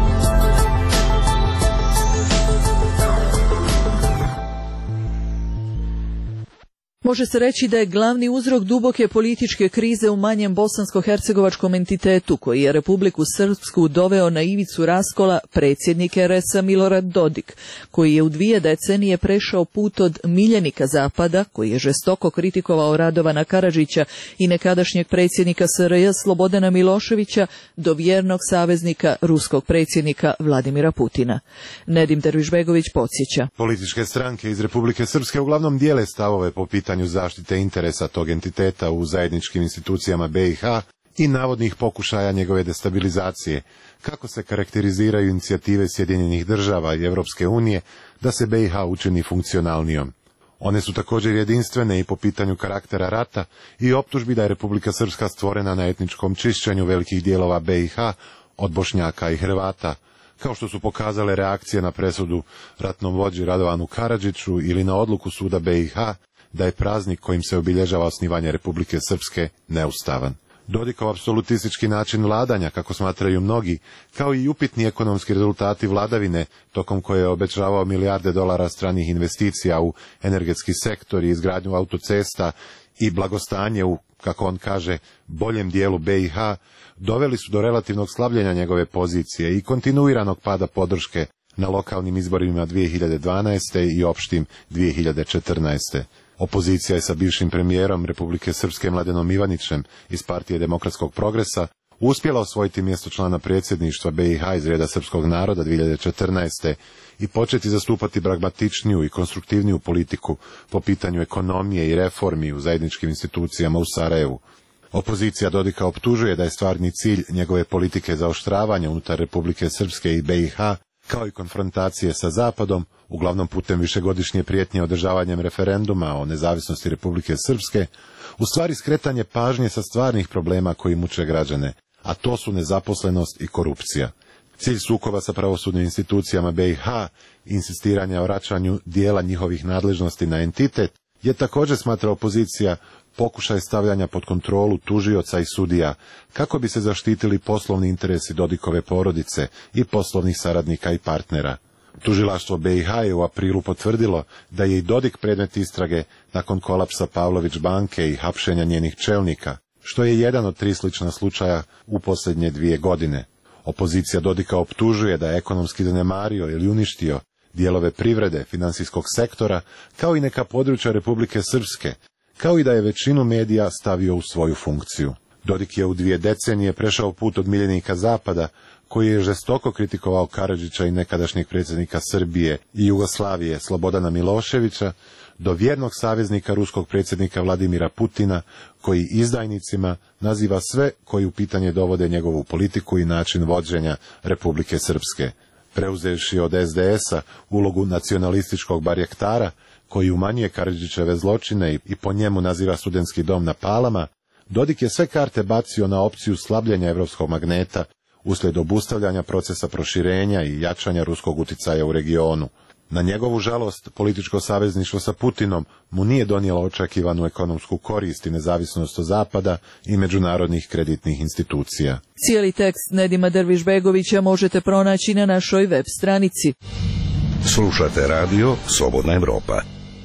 Može se reći da je glavni uzrok duboke političke krize u manjem bosansko-hercegovačkom entitetu koji je Republiku Srpsku doveo na ivicu raskola predsjednik RS-a Milorad Dodik, koji je u 2 decenije prešao put od miljenika Zapada, koji je žestoko kritikovao Radovana Karadžića i nekadašnjeg predsjednika SRJ Slobodana Miloševića, do vjernog saveznika ruskog predsjednika Vladimira Putina. Nedim Dervišbegović podsjeća. Političke stranke iz Republike Srpske uglavnom dijele stavove po pitanju zaštite interesa tog entiteta u zajedničkim institucijama BiH i navodnih pokušaja njegove destabilizacije. Kako se karakteriziraju inicijative Sjedinjenih država i Europske unije da se BiH učini funkcionalnijom? One su također jedinstvene i po pitanju karaktera rata i optužbi da je Republika Srpska stvorena na etničkom čišćenju velikih dijelova BiH od Bošnjaka i Hrvata, kao što su pokazale reakcije na presudu ratnom vođi Radovanu Karadžiću ili na odluku suda BiH da je praznik kojim se obilježava osnivanje Republike Srpske neustavan. Dodikov apsolutistički način vladanja, kako smatraju mnogi, kao i upitni ekonomski rezultati vladavine, tokom koje je obećavao milijarde dolara stranih investicija u energetski sektor i izgradnju autocesta i blagostanje u, kako on kaže, boljem dijelu BiH, doveli su do relativnog slabljenja njegove pozicije i kontinuiranog pada podrške na lokalnim izborima 2012. i opštim 2014. Opozicija je sa bivšim premijerom Republike Srpske Mladenom Ivanićem iz Partije demokratskog progresa uspjela osvojiti mjesto člana predsjedništva BiH iz reda srpskog naroda 2014. i početi zastupati pragmatičniju i konstruktivniju politiku po pitanju ekonomije i reformi u zajedničkim institucijama u Sarajevu. Opozicija Dodika optužuje da je stvarni cilj njegove politike zaoštravanja unutar Republike Srpske i BiH, kao i konfrontacije sa Zapadom, uglavnom putem višegodišnje prijetnje održavanjem referenduma o nezavisnosti Republike Srpske, u stvari skretanje pažnje sa stvarnih problema koji muče građane, a to su nezaposlenost i korupcija. Cilj sukoba sa pravosudnim institucijama BiH, insistiranja o vraćanju dijela njihovih nadležnosti na entitet, je također, smatra opozicija, pokušaj stavljanja pod kontrolu tužioca i sudija, kako bi se zaštitili poslovni interesi Dodikove porodice i poslovnih saradnika i partnera. Tužilaštvo BiH je u aprilu potvrdilo da je i Dodik predmet istrage nakon kolapsa Pavlović banke i hapšenja njenih čelnika, što je jedan od 3 slična slučaja u posljednje 2 godine. Opozicija Dodika optužuje da je ekonomski zanemario ili uništio dijelove privrede, finansijskog sektora, kao i neka područja Republike Srpske, kao i da je većinu medija stavio u svoju funkciju. Dodik je u 2 decenije prešao put od miljenika Zapada, koji je žestoko kritikovao Karadžića i nekadašnjeg predsjednika Srbije i Jugoslavije Slobodana Miloševića, do vjernog saveznika ruskog predsjednika Vladimira Putina, koji izdajnicima naziva sve koji u pitanje dovode njegovu politiku i način vođenja Republike Srpske. Preuzevši od SDS-a ulogu nacionalističkog barjektara, koji umanjuje Karadžićeve zločine i po njemu naziva studentski dom na Palama, Dodik je sve karte bacio na opciju slabljenja evropskog magneta uslijed obustavljanja procesa proširenja i jačanja ruskog uticaja u regionu. Na njegovu žalost, političko savezništvo sa Putinom mu nije donijelo očekivanu ekonomsku korist i nezavisnost od Zapada i međunarodnih kreditnih institucija. Cijeli tekst Nedima Dervišbegovića možete pronaći na našoj web stranici. Slušate radio Slobodna Evropa.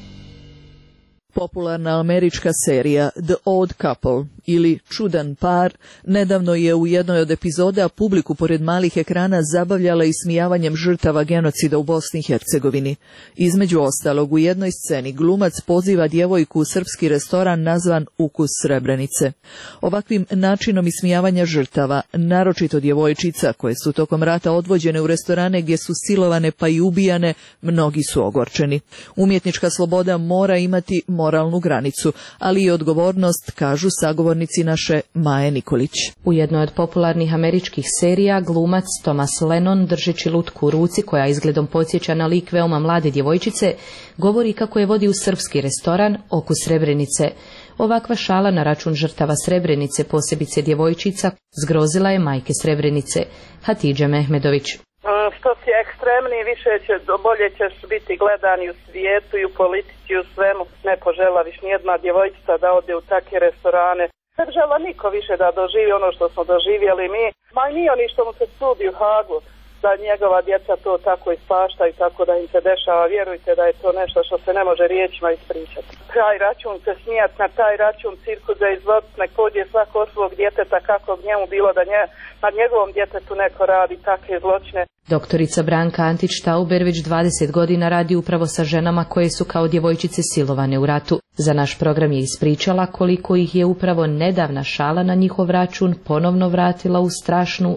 Popularna američka serija The Odd Couple ili Čudan par nedavno je u jednoj od epizoda publiku pored malih ekrana zabavljala ismijavanjem žrtava genocida u Bosni i Hercegovini. Između ostalog, u jednoj sceni glumac poziva djevojku u srpski restoran nazvan Ukus Srebrenice. Ovakvim načinom ismijavanja žrtava, naročito djevojčica koje su tokom rata odvođene u restorane gdje su silovane pa i ubijane, mnogi su ogorčeni. Umjetnička sloboda mora imati moralnu granicu, ali i odgovornost, kažu sagovornici naše Maje Nikolić. U jednoj od popularnih američkih serija glumac Thomas Lennon, držeći lutku u ruci koja izgledom podsjeća na lik veoma mlade djevojčice, govori kako je vodi u srpski restoran Okus Srebrenice. Ovakva šala na račun žrtava Srebrenice, posebice djevojčica, zgrozila je majke Srebrenice, Hatidža Mehmedović. Što si ekstremniji, bolje ćeš biti gledani u svijetu i u politici i u svemu. Ne požela viš nijedna djevojčica da ode u takve restorane. Ne žela niko više da doživi ono što smo doživjeli mi. Ma i nije oni što mu se sudi u Hagu, da njegova djeca to tako ispaštaju, tako da im se dešava. Vjerujte da je to nešto što se ne može riječima ispričati. Taj račun se smijat, na taj račun cirkus za izvod, nek pođe svako od svog djeteta kako bi njemu bilo da nad njegovom djetetu neko radi takve zločine. Doktorica Branka Antić-Tauber već 20 godina radi upravo sa ženama koje su kao djevojčice silovane u ratu. Za naš program je ispričala koliko ih je upravo nedavna šala na njihov račun ponovno vratila u strašnu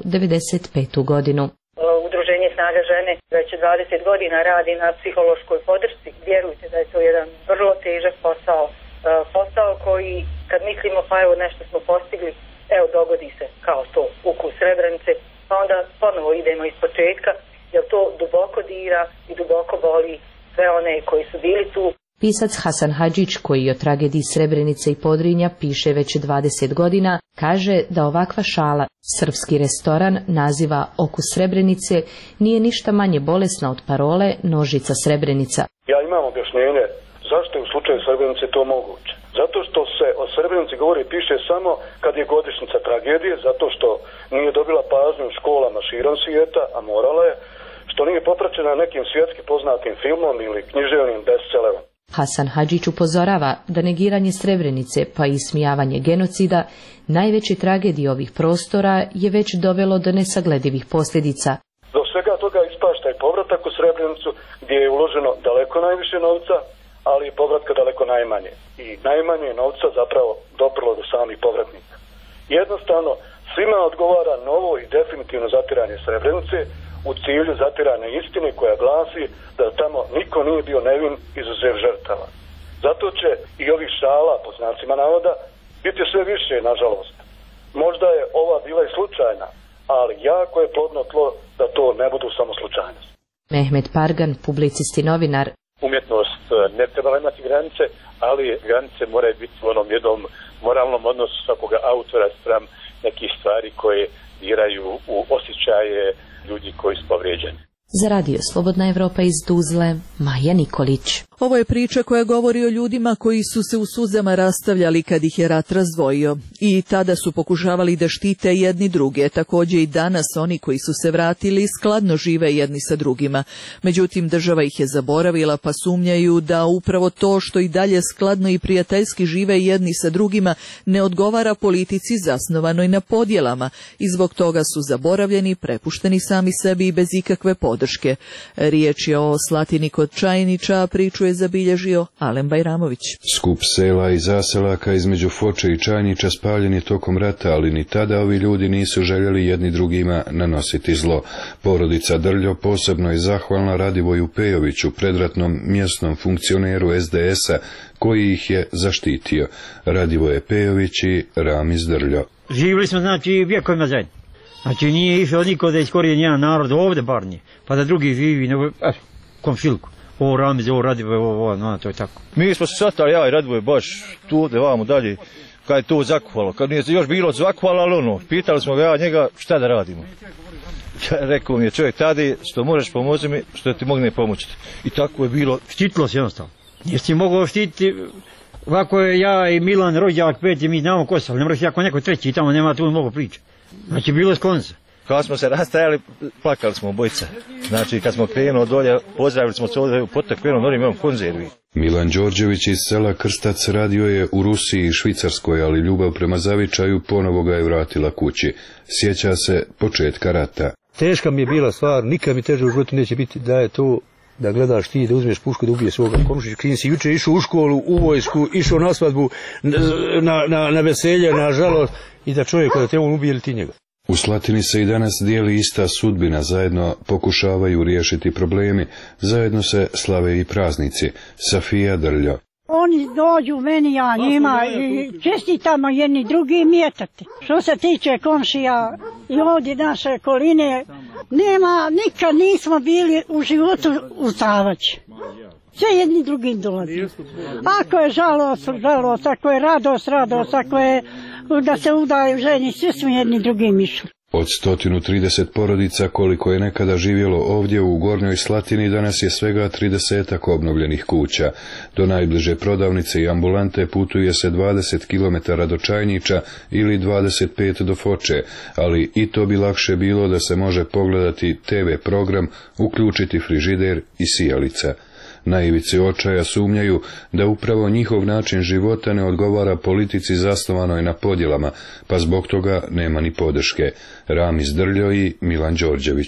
95. godinu. Udruženje Snaga žene već 20 godina radi na psihološkoj podršci. Vjerujte da je to jedan vrlo težak posao. Posao koji kad mislimo pa evo nešto smo postigli, evo dogodi se kao to Ukus Srebrenice, pa onda ponovo idemo iz početka, jer to duboko dira i duboko boli sve one koji su bili tu. Pisac Hasan Hadžić, koji o tragediji Srebrenice i Podrinja piše već 20 godina, kaže da ovakva šala, srpski restoran, naziva Okus Srebrenice, nije ništa manje bolesna od parole Nožica Srebrenica. Ja imam objašnjenje zašto je u slučaju Srebrenice to moguće. Zato što se o Srebrenici govori i piše samo kad je godišnjica tragedije, zato što nije dobila pažnju u školama širom svijeta, a morala je, što nije popraćena nekim svjetski poznatim filmom ili književnim bestsellerom. Hasan Hadžić upozorava da negiranje Srebrenice pa i ismijavanje genocida, najveće tragedije ovih prostora, je već dovelo do nesagledivih posljedica. Do svega toga ispašta i povratak u Srebrenicu gdje je uloženo daleko najviše novca, ali i povratka daleko najmanje. I najmanje novca zapravo doprlo do samih povratnika. Jednostavno, svima odgovara novo i definitivno zatiranje Srebrenice u cilju zatirane istine koja glasi da tamo niko nije bio nevin izuzev žrtava. Zato će i ovih šala, po znacima navoda, biti sve više, nažalost. Možda je ova bila i slučajna, ali jako je plodno tlo da to ne budu samo slučajnosti. Mehmet Pargan, publicist i novinar. Umjetnost ne treba imati granice, ali granice moraju biti u onom jednom moralnom odnosu svakoga autora spram nekih stvari koje diraju u osjećaje ljudi koji su povrijeđeni. Za radio Slobodna Evropa iz Tuzle, Maja Nikolić. Ovo je priča koja govori o ljudima koji su se u suzama rastavljali kad ih je rat razdvojio. I tada su pokušavali da štite jedni druge. Također i danas oni koji su se vratili skladno žive jedni sa drugima. Međutim, država ih je zaboravila pa sumnjaju da upravo to što i dalje skladno i prijateljski žive jedni sa drugima ne odgovara politici zasnovanoj na podjelama i zbog toga su zaboravljeni, prepušteni sami sebi i bez ikakve podrške. Riječ je o Slatini kod Čajnića, priču je je zabilježio Alen Bajramović. Skup sela i zaselaka između Foče i Čajnića spaljen je tokom rata, ali ni tada ovi ljudi nisu željeli jedni drugima nanositi zlo. Porodica Drljo posebno je zahvalna Radivoju Pejoviću, predratnom mjesnom funkcioneru SDS-a, koji ih je zaštitio. Radivoje Pejović i Ramiz Drljo. Živjeli smo, znači, vjekovima zajedno. Znači, nije išao niko da iskorijeni jedan narod, ovdje bar nije, pa da drugi živi, nego, komšilku. Ovo Ramiz, ovo Radivoje, ovo, to je tako. Mi smo se sastali, ja i Radivoje, baš tu, ovdje, vamo dalje, kad je to zakuvalo. Kad nije još bilo zakuvalo, ali pitali smo ga njega šta da radimo. Rekao mi je čovjek tada, što možeš pomoći mi, što ti mogne pomoći. I tako je bilo. Štitilo se jednostavno. Jesi ti mogao štititi, ovako je ja i Milan rođak peti, mi znamo ko sam, ne moraš jako neko treći, tamo nema tu mnogo priče. Znači bilo je sklonca. Kad smo se rastajali, plakali smo obojica. Znači kad smo krenuli dolje, pozdravili smo se ovdje u potak, krenuli imam konzervi. Milan Đorđević iz sela Krstac radio je u Rusiji i Švicarskoj, ali ljubav prema zavičaju ponovo ga je vratila kući. Sjeća se početka rata. Teška mi je bila stvar, nikad mi teže u životu neće biti da je to da gledaš ti, da uzmeš pušku, da ubije svoga komšića. Klin si juče išao u školu, u vojsku, išao na svadbu, na veselje, na žalost, i da čovjek kada te on ubije, ili ti njega. U Slatini se i danas dijeli ista sudbina, zajedno pokušavaju riješiti problemi, zajedno se slave i praznici. Safija Drljo. Oni dođu meni, ja njima i čestitamo jedni drugi mjetati. Što se tiče komšija i ovdje naše okoline, nikad nismo bili u životu u Savači. Sve jedni drugim dolazi. Ako je žalost, ako je radost, ako je da se udaju ženi, svi smo jedni drugim išli. Od 130 porodica koliko je nekada živjelo ovdje u Gornjoj Slatini, danas je svega 30-ak obnovljenih kuća. Do najbliže prodavnice i ambulante putuje se 20 km do Čajnića ili 25 do Foče, ali i to bi lakše bilo da se može pogledati TV program, uključiti frižider i sijalica. Na ivici očaja sumnjaju da upravo njihov način života ne odgovara politici zasnovanoj na podjelama, pa zbog toga nema ni podrške. Ramiz Drljo i Milan Đorđević.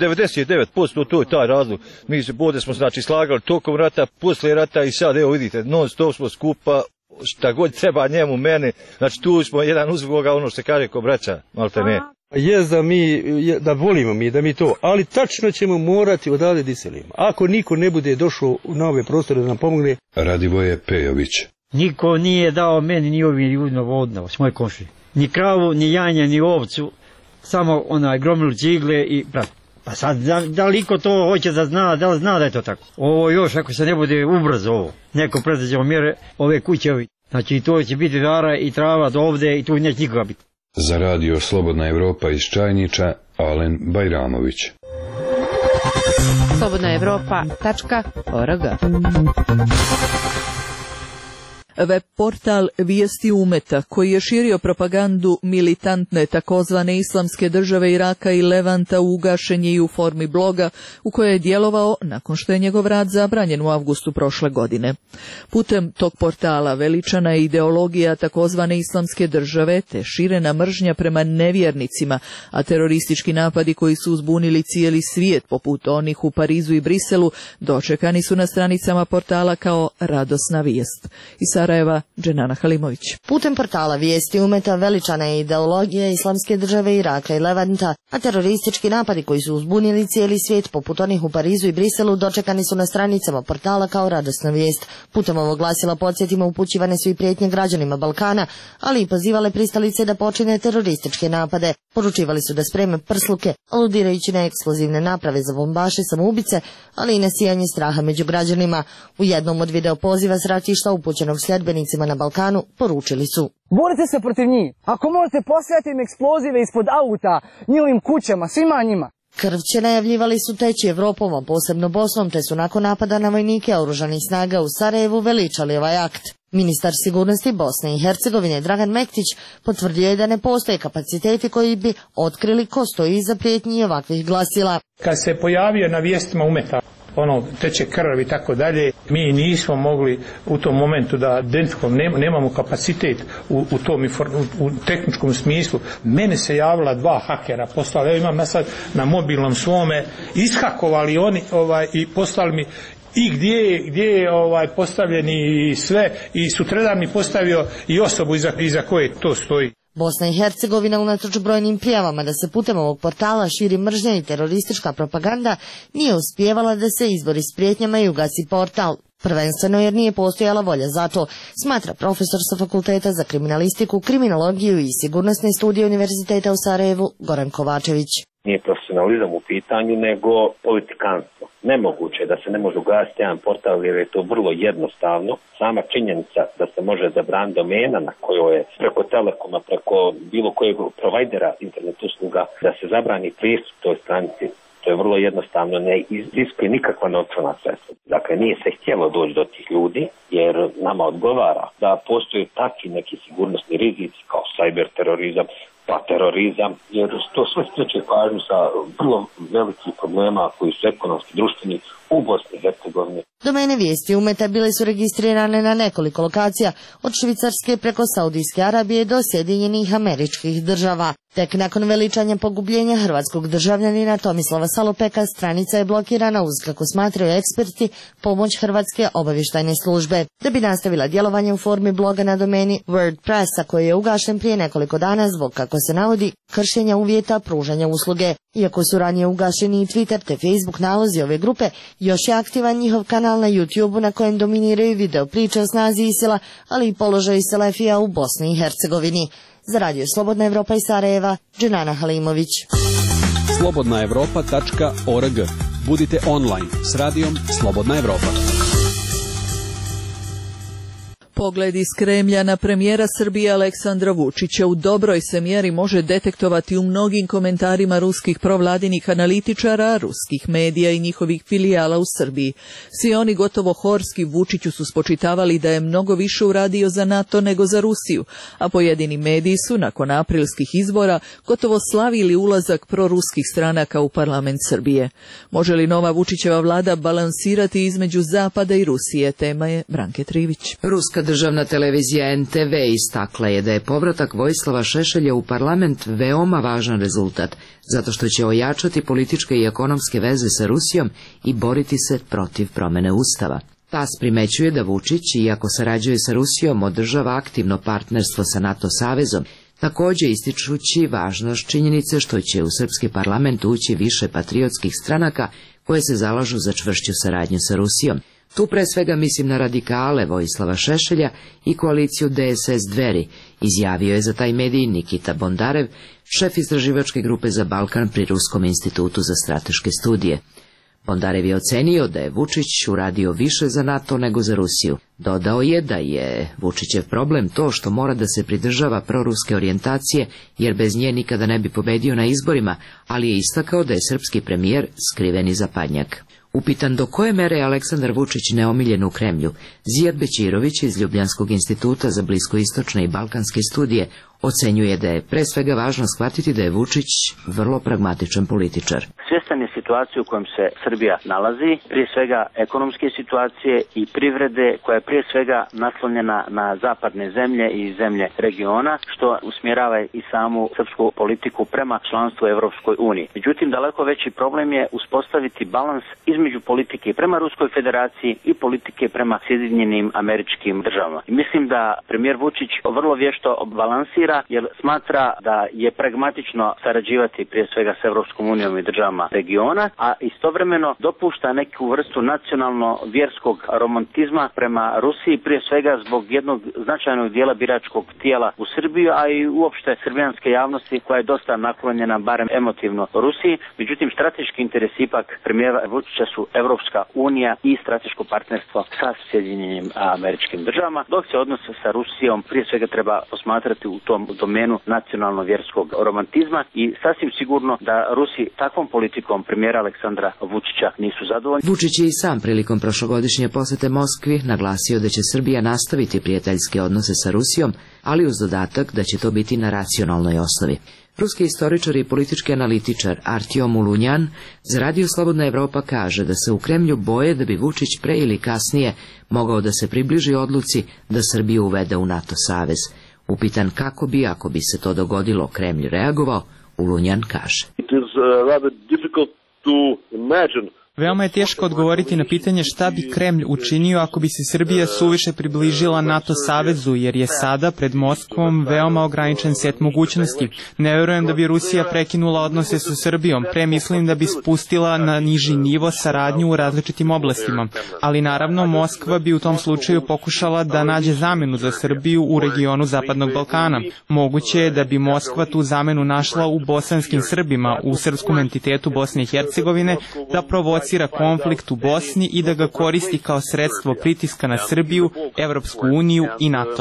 99% to je taj razlog. Mi se ovdje smo znači slagali tokom rata, poslije rata i sad evo vidite, non stop smo skupa, šta god treba njemu, meni, znači tu smo jedan uz drugoga, ono što se kaže ko braća, malte ne. Jest da volimo mi, da mi to, ali tačno ćemo morati odavde da iselimo. Ako niko ne bude došao na ove prostore da nam pomogne. Radivoje Pejović. Niko nije dao meni ni ovim ljudima vodno, s moje koši. Ni kravu, ni janja, ni ovcu, samo gromili cigle i prat. Pa sad, da li iko to hoće da zna, da li zna da je to tako? Ovo još, ako se ne bude ubrzo ovo, neko predviđao mjere, ove kuće ovi. Znači to će biti žara i trava do ovde i tu neće nikoga biti. Za radio Slobodna Evropa iz Čajnića, Alen Bajramović. slobodnaevropa.org. Web portal Vijesti Umeta, koji je širio propagandu militantne takozvane islamske države Iraka i Levanta, ugašen je i u formi bloga u kojoj je djelovao nakon što je njegov rad zabranjen u avgustu prošle godine. Putem tog portala veličana je ideologija takozvane islamske države te širena mržnja prema nevjernicima, a teroristički napadi koji su uzbunili cijeli svijet, poput onih u Parizu i Briselu, dočekani su na stranicama portala kao radosna vijest. Sarajeva, Dženana Halimović. Putem portala Vijesti Umeta veličana je ideologija islamske države Iraka i Levanta, a teroristički napadi koji su uzbunili cijeli svijet, poput onih u Parizu i Briselu, dočekani su na stranicama portala kao radosna vijest. Putem ovog glasila podsjetima upućivane su i prijetnje građanima Balkana, ali i pozivale pristalice da počine terorističke napade. Poručivali su da spreme prsluke, aludirajući na eksplozivne naprave za bombaše, samoubice, ali i na sijanje straha među građanima. U jednom od video poziva s ratišta upućenog sljedbenicima na Balkanu poručili su: borite se protiv njih. Ako možete, postavite im eksplozive ispod auta, njihovim kućama, svima njima. Krvće najavljivali su teći Evropom, a posebno Bosnom, te su nakon napada na vojnike oružanih snaga u Sarajevu veličali ovaj akt. Ministar sigurnosti Bosne i Hercegovine Dragan Mektić potvrdio je da ne postoje kapaciteti koji bi otkrili ko stoji iza prijetnji ovakvih glasila. Kad se pojavio na vijestima Umeta teče krv i tako dalje, mi nismo mogli u tom momentu da identifikujemo, nemamo kapacitet u tehničkom smislu. Mene se javila 2 hakera, poslali, imam sad na mobilnom svome, ishakovali oni i poslali mi i gdje je postavljen i sve, i sutradan mi postavio i osobu iza koje to stoji. Bosna i Hercegovina, unatoč brojnim prijavama da se putem ovog portala širi mržnja i teroristička propaganda, nije uspijevala da se izbori s prijetnjama i ugasi portal. Prvenstveno jer nije postojala volja za to, smatra profesor sa Fakulteta za kriminalistiku, kriminologiju i sigurnosne studije Univerziteta u Sarajevu, Goran Kovačević. Nije profesionalizam u pitanju, nego politikanstvo. Nemoguće je da se ne može ugasiti jedan portal jer je to vrlo jednostavno. Sama činjenica da se može zabrani domena na kojoj je preko Telekoma, preko bilo kojeg provajdera internet usluga, da se zabrani pristup toj stranici. To je vrlo jednostavno, ne iziskuje nikakva novčana sredstva. Dakle, nije se htjelo doći do tih ljudi, jer nama odgovara da postoje takvi neki sigurnosni rizici kao cyber terorizam, pa terorizam, jer to sve skreće pažnju sa vrlo velikih problema koji su ekonomski, društveni u Bosni i Hercegovini. Domene vijesti Umeta bile su registrirane na nekoliko lokacija, od Švicarske preko Saudijske Arabije do Sjedinjenih Američkih Država. Tek nakon veličanja pogubljenja hrvatskog državljanina Tomislava Salopeka stranica je blokirana uz, kako smatraju eksperti, pomoć Hrvatske obavještajne službe. Da bi nastavila djelovanje u formi bloga na domeni WordPressa, koji je ugašen prije nekoliko dana zbog, kako se navodi, kršenja uvjeta pružanja usluge. Iako su ranije ugašeni i Twitter te Facebook nalozi ove grupe, još je aktivan njihov kanal na YouTubeu na kojem dominiraju video priče o snazi ISIL-a, ali i položaju Selefija u Bosni i Hercegovini. Za Radio Slobodna Evropa iz Sarajeva, Dženana Halimović. slobodnaevropa.org. Budite online s radijom Slobodna Evropa. Pogled iz Kremlja na premijera Srbije Aleksandra Vučića u dobroj se mjeri može detektovati u mnogim komentarima ruskih provladinih analitičara, ruskih medija i njihovih filijala u Srbiji. Svi oni gotovo horski Vučiću su spočitavali da je mnogo više uradio za NATO nego za Rusiju, a pojedini mediji su nakon aprilskih izbora gotovo slavili ulazak proruskih stranaka u parlament Srbije. Može li nova Vučićeva vlada balansirati između Zapada i Rusije? Tema je Branke Trivić. Ruska državna televizija NTV istakla je da je povratak Vojislava Šešelja u parlament veoma važan rezultat, zato što će ojačati političke i ekonomske veze sa Rusijom i boriti se protiv promjene Ustava. TAS primećuje da Vučić, iako sarađuje sa Rusijom, održava aktivno partnerstvo sa NATO savezom, također ističući važnost činjenice što će u srpski parlament ući više patriotskih stranaka koje se zalažu za čvršću saradnju sa Rusijom. Tu pre svega mislim na radikale Vojislava Šešelja i koaliciju DSS Dveri, izjavio je za taj medij Nikita Bondarev, šef istraživačke grupe za Balkan pri Ruskom institutu za strateške studije. Bondarev je ocenio da je Vučić uradio više za NATO nego za Rusiju. Dodao je da je Vučićev problem to što mora da se pridržava proruske orijentacije, jer bez nje nikada ne bi pobedio na izborima, ali je istakao da je srpski premijer skriveni zapadnjak. Upitan do koje mere je Aleksandar Vučić neomiljen u Kremlju, Zijad Bećirović iz Ljubljanskog instituta za bliskoistočne i balkanske studije ocenjuje da je pre svega važno shvatiti da je Vučić vrlo pragmatičan političar. Svjestan je situacije u kojem se Srbija nalazi, prije svega ekonomske situacije i privrede koja je prije svega naslonjena na zapadne zemlje i zemlje regiona, što usmjerava i samu srpsku politiku prema članstvu u Evropskoj uniji. Međutim, daleko veći problem je uspostaviti balans između politike prema Ruskoj federaciji i politike prema Sjedinjenim Američkim Državama. I mislim da premijer Vučić vrlo vješto balansira, jer smatra da je pragmatično sarađivati prije svega s Evropskom unijom i državama regiona, a istovremeno dopušta neku vrstu nacionalno-vjerskog romantizma prema Rusiji, prije svega zbog jednog značajnog dijela biračkog tijela u Srbiji, a i uopšte srbijanske javnosti koja je dosta naklonjena barem emotivno Rusiji. Međutim, strateški interes ipak premijera Vučića su Evropska unija i strateško partnerstvo sa Sjedinjenim Američkim Državama, dok se odnos sa Rusijom prije svega treba posmatrati u tom domenu nacionalno-vjerskog romantizma i sasvim sigurno da Rusi takvom politikom premijera Aleksandra Vučića nisu zadovoljni. Vučić je i sam prilikom prošlogodišnje posete Moskvi naglasio da će Srbija nastaviti prijateljske odnose sa Rusijom, ali uz dodatak da će to biti na racionalnoj osnovi. Ruski istoričar i politički analitičar Artjom Ulunjan za Radio Slobodna Evropa kaže da se u Kremlju boje da bi Vučić pre ili kasnije mogao da se približi odluci da Srbiju uvede u NATO savez. Upitan kako bi, ako bi se to dogodilo, Kremlj reagovao, Ulunjan kaže. It is rather difficult to imagine Veoma je teško odgovoriti na pitanje šta bi Kremlj učinio ako bi se Srbija suviše približila NATO savezu, jer je sada pred Moskvom veoma ograničen set mogućnosti. Ne verujem da bi Rusija prekinula odnose sa Srbijom, pre mislim da bi spustila na niži nivo saradnju u različitim oblastima. Ali naravno Moskva bi u tom slučaju pokušala da nađe zamenu za Srbiju u regionu Zapadnog Balkana. Moguće je da bi Moskva tu zamenu našla u bosanskim Srbima, u srpskom entitetu Bosne i Hercegovine, da provocira konflikt u Bosni i da ga koristi kao sredstvo pritiska na Srbiju, Evropsku uniju i NATO.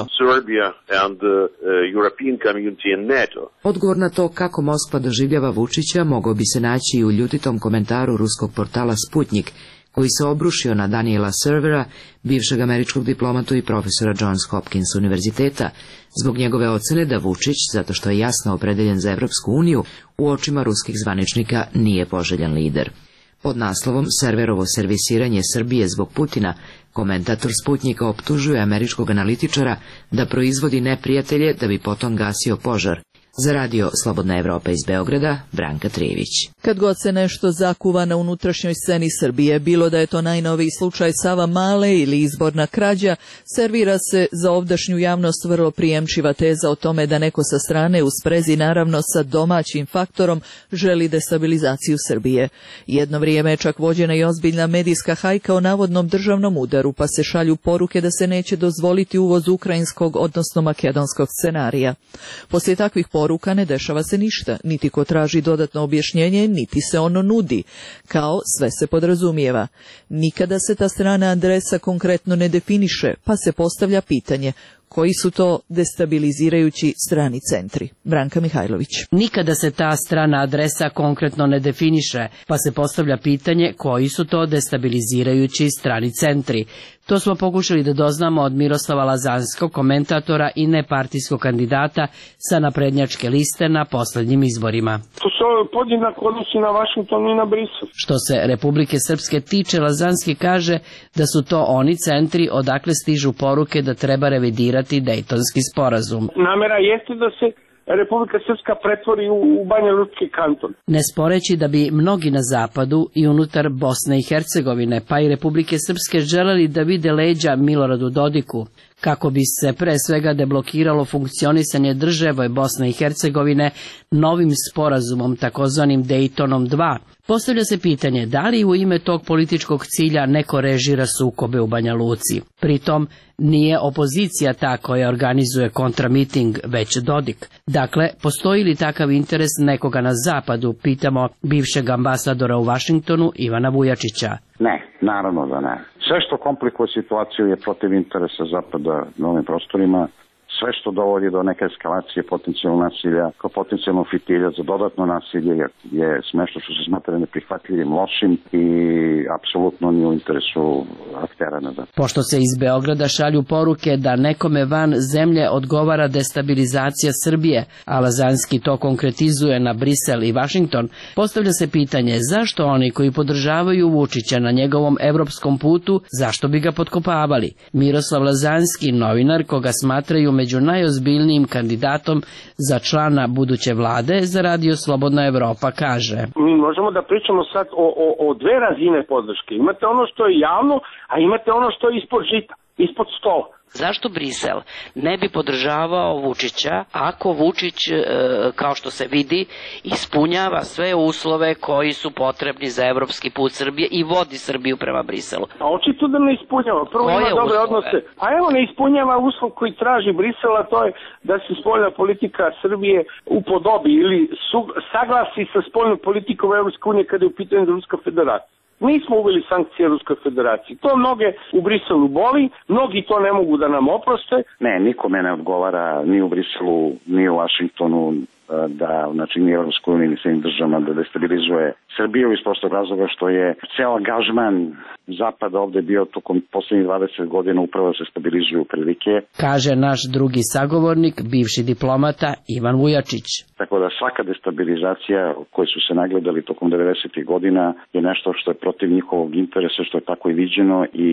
Odgovor na to kako Moskva doživljava Vučića mogao bi se naći i u ljutitom komentaru ruskog portala Sputnik, koji se obrušio na Daniela Servera, bivšeg američkog diplomatu i profesora Johns Hopkins univerziteta, zbog njegove ocene da Vučić, zato što je jasno opredeljen za Evropsku uniju, u očima ruskih zvaničnika nije poželjan lider. Pod naslovom Serverovo servisiranje Srbije zbog Putina, komentator Sputnika optužuje američkog analitičara da proizvodi neprijatelje da bi potom gasio požar. Za radio Slobodna Evropa iz Beograda, Branka Trijević. Kad god se nešto zakuva na unutrašnjoj sceni Srbije, bilo da je to najnoviji slučaj Sava Male ili izborna krađa, servira se za ovdašnju javnost vrlo prijemčiva teza o tome da neko sa strane u sprezi naravno sa domaćim faktorom želi destabilizaciju Srbije. Jedno vrijeme je čak vođena i ozbiljna medijska hajka o navodnom državnom udaru, pa se šalju poruke da se neće dozvoliti uvoz ukrajinskog, odnosno makedonskog scenarija. Poslije takvih poruka ne dešava se ništa, niti ko traži dodatno objašnjenje, niti se ono nudi. Kao sve se podrazumijeva. Nikada se ta strana adresa konkretno ne definiše, pa se postavlja pitanje koji su to destabilizirajući strani centri. Branka Mihajlović. Nikada se ta strana adresa konkretno ne definiše, pa se postavlja pitanje koji su to destabilizirajući strani centri. To smo pokušali da doznamo od Miroslava Lazanskog, komentatora i nepartijskog kandidata sa naprednjačke liste na poslednjim izborima. To se podjednako odnosi na Vašington i na Brisel. Što se Republike Srpske tiče, Lazanski kaže da su to oni centri odakle stižu poruke da treba revidirati Dejtonski sporazum. Namera jeste da se Republika Srpska pretvori u Banja Lučki kanton. Ne sporeći da bi mnogi na zapadu i unutar Bosne i Hercegovine, pa i Republike Srpske želeli da vide leđa Miloradu Dodiku, kako bi se pre svega deblokiralo funkcionisanje države Bosne i Hercegovine novim sporazumom takozvanim Dejtonom 2. Postavlja se pitanje da li u ime tog političkog cilja neko režira sukobe u Banja Luci. Pritom nije opozicija ta koja organizuje kontramiting, već Dodik. Dakle, postoji li takav interes nekoga na zapadu, pitamo bivšeg ambasadora u Vašingtonu Ivana Vujačića. Ne, naravno da ne. Sve što komplikuje situaciju je protiv interesa zapada na ovim prostorima. Sve što dovodi do neke eskalacije potencijalnog nasilja, kao potencijalnog fitilja za dodatno nasilje je smešno što se smatra neprihvatljivim, lošim i apsolutno nije u interesu aktera na zapadu. Pošto se iz Beograda šalju poruke da nekome van zemlje odgovara destabilizacija Srbije, a Lazanski to konkretizuje na Brisel i Vašington, postavlja se pitanje zašto oni koji podržavaju Vučića na njegovom evropskom putu, zašto bi ga potkopavali. Miroslav Lazanski, novinar koga smatraju među najozbiljnijim kandidatom za člana buduće vlade, za radio Slobodna Evropa kaže. Mi možemo da pričamo sad o dve razine podrške. Imate ono što je javno, a imate ono što je ispod žita, ispod stola. Zašto Brisel ne bi podržavao Vučića ako Vučić, kao što se vidi, ispunjava sve uslove koji su potrebni za evropski put Srbije i vodi Srbiju prema Briselu? A očito da ne ispunjava. Prvo ima dobre odnose. A evo ne ispunjava uslov koji traži Brisela, to je da se spoljna politika Srbije upodobi ili saglasi sa spoljnom politikom Evropske unije kada je u pitanju Ruska federacija. Mi smo uveli sankcije Ruskoj federaciji. To mnoge u Briselu boli, mnogi to ne mogu da nam oproste. Ne, nikome ne odgovara ni u Briselu, ni u Vašingtonu, da, znači, ni Evropskoj uniji, ni svim državama da destabilizuje Srbiju iz prostog razloga što je ceo angažman Zapada ovde bio tokom poslednjih 20 godina upravo se stabilizuju prilike. Kaže naš drugi sagovornik, bivši diplomata Ivan Vujačić. Tako da svaka destabilizacija koju su se nagledali tokom 90. godina je nešto što je protiv njihovog interesa, što je tako i viđeno i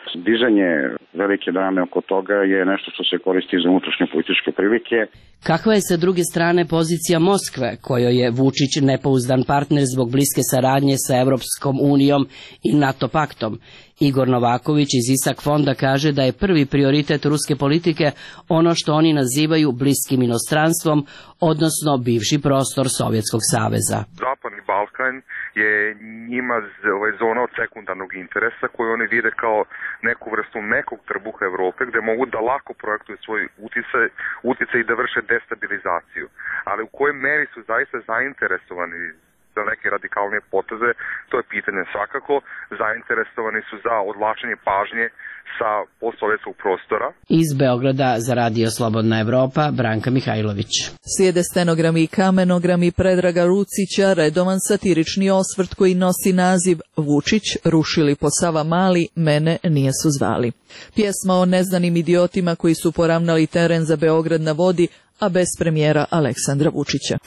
Dižanje velike dame oko toga je nešto što se koristi za unutrašnje političke prilike. Kakva je sa druge strane pozicija Moskve, kojoj je Vučić nepouzdan partner zbog bliske saradnje sa Evropskom unijom i NATO paktom? Igor Novaković iz ISAK fonda kaže da je prvi prioritet ruske politike ono što oni nazivaju bliskim inostranstvom, odnosno bivši prostor Sovjetskog saveza. Zapadni Balkan je njima zona od sekundarnog interesa koju oni vide kao neku vrstu mekog trbuha Evrope gde mogu da lako projektuju svoj uticaj i da vrše destabilizaciju. Ali u kojoj meri su zaista zainteresovani za neke radikalne poteze, to je pitanje. Svakako zainteresovani su za odvlačenje pažnje sa postsovjetskog prostora. Iz Beograda za Radio Slobodna Evropa, Branka Mihajlović. Slijede stenogrami i kamenogrami Predraga Lucića, redovan satirični osvrt koji nosi naziv Vučić, rušili po Savamali, mene nijesu zvali. Pjesma o neznanim idiotima koji su poravnali teren za Beograd na vodi, a bez premijera Aleksandra Vučića.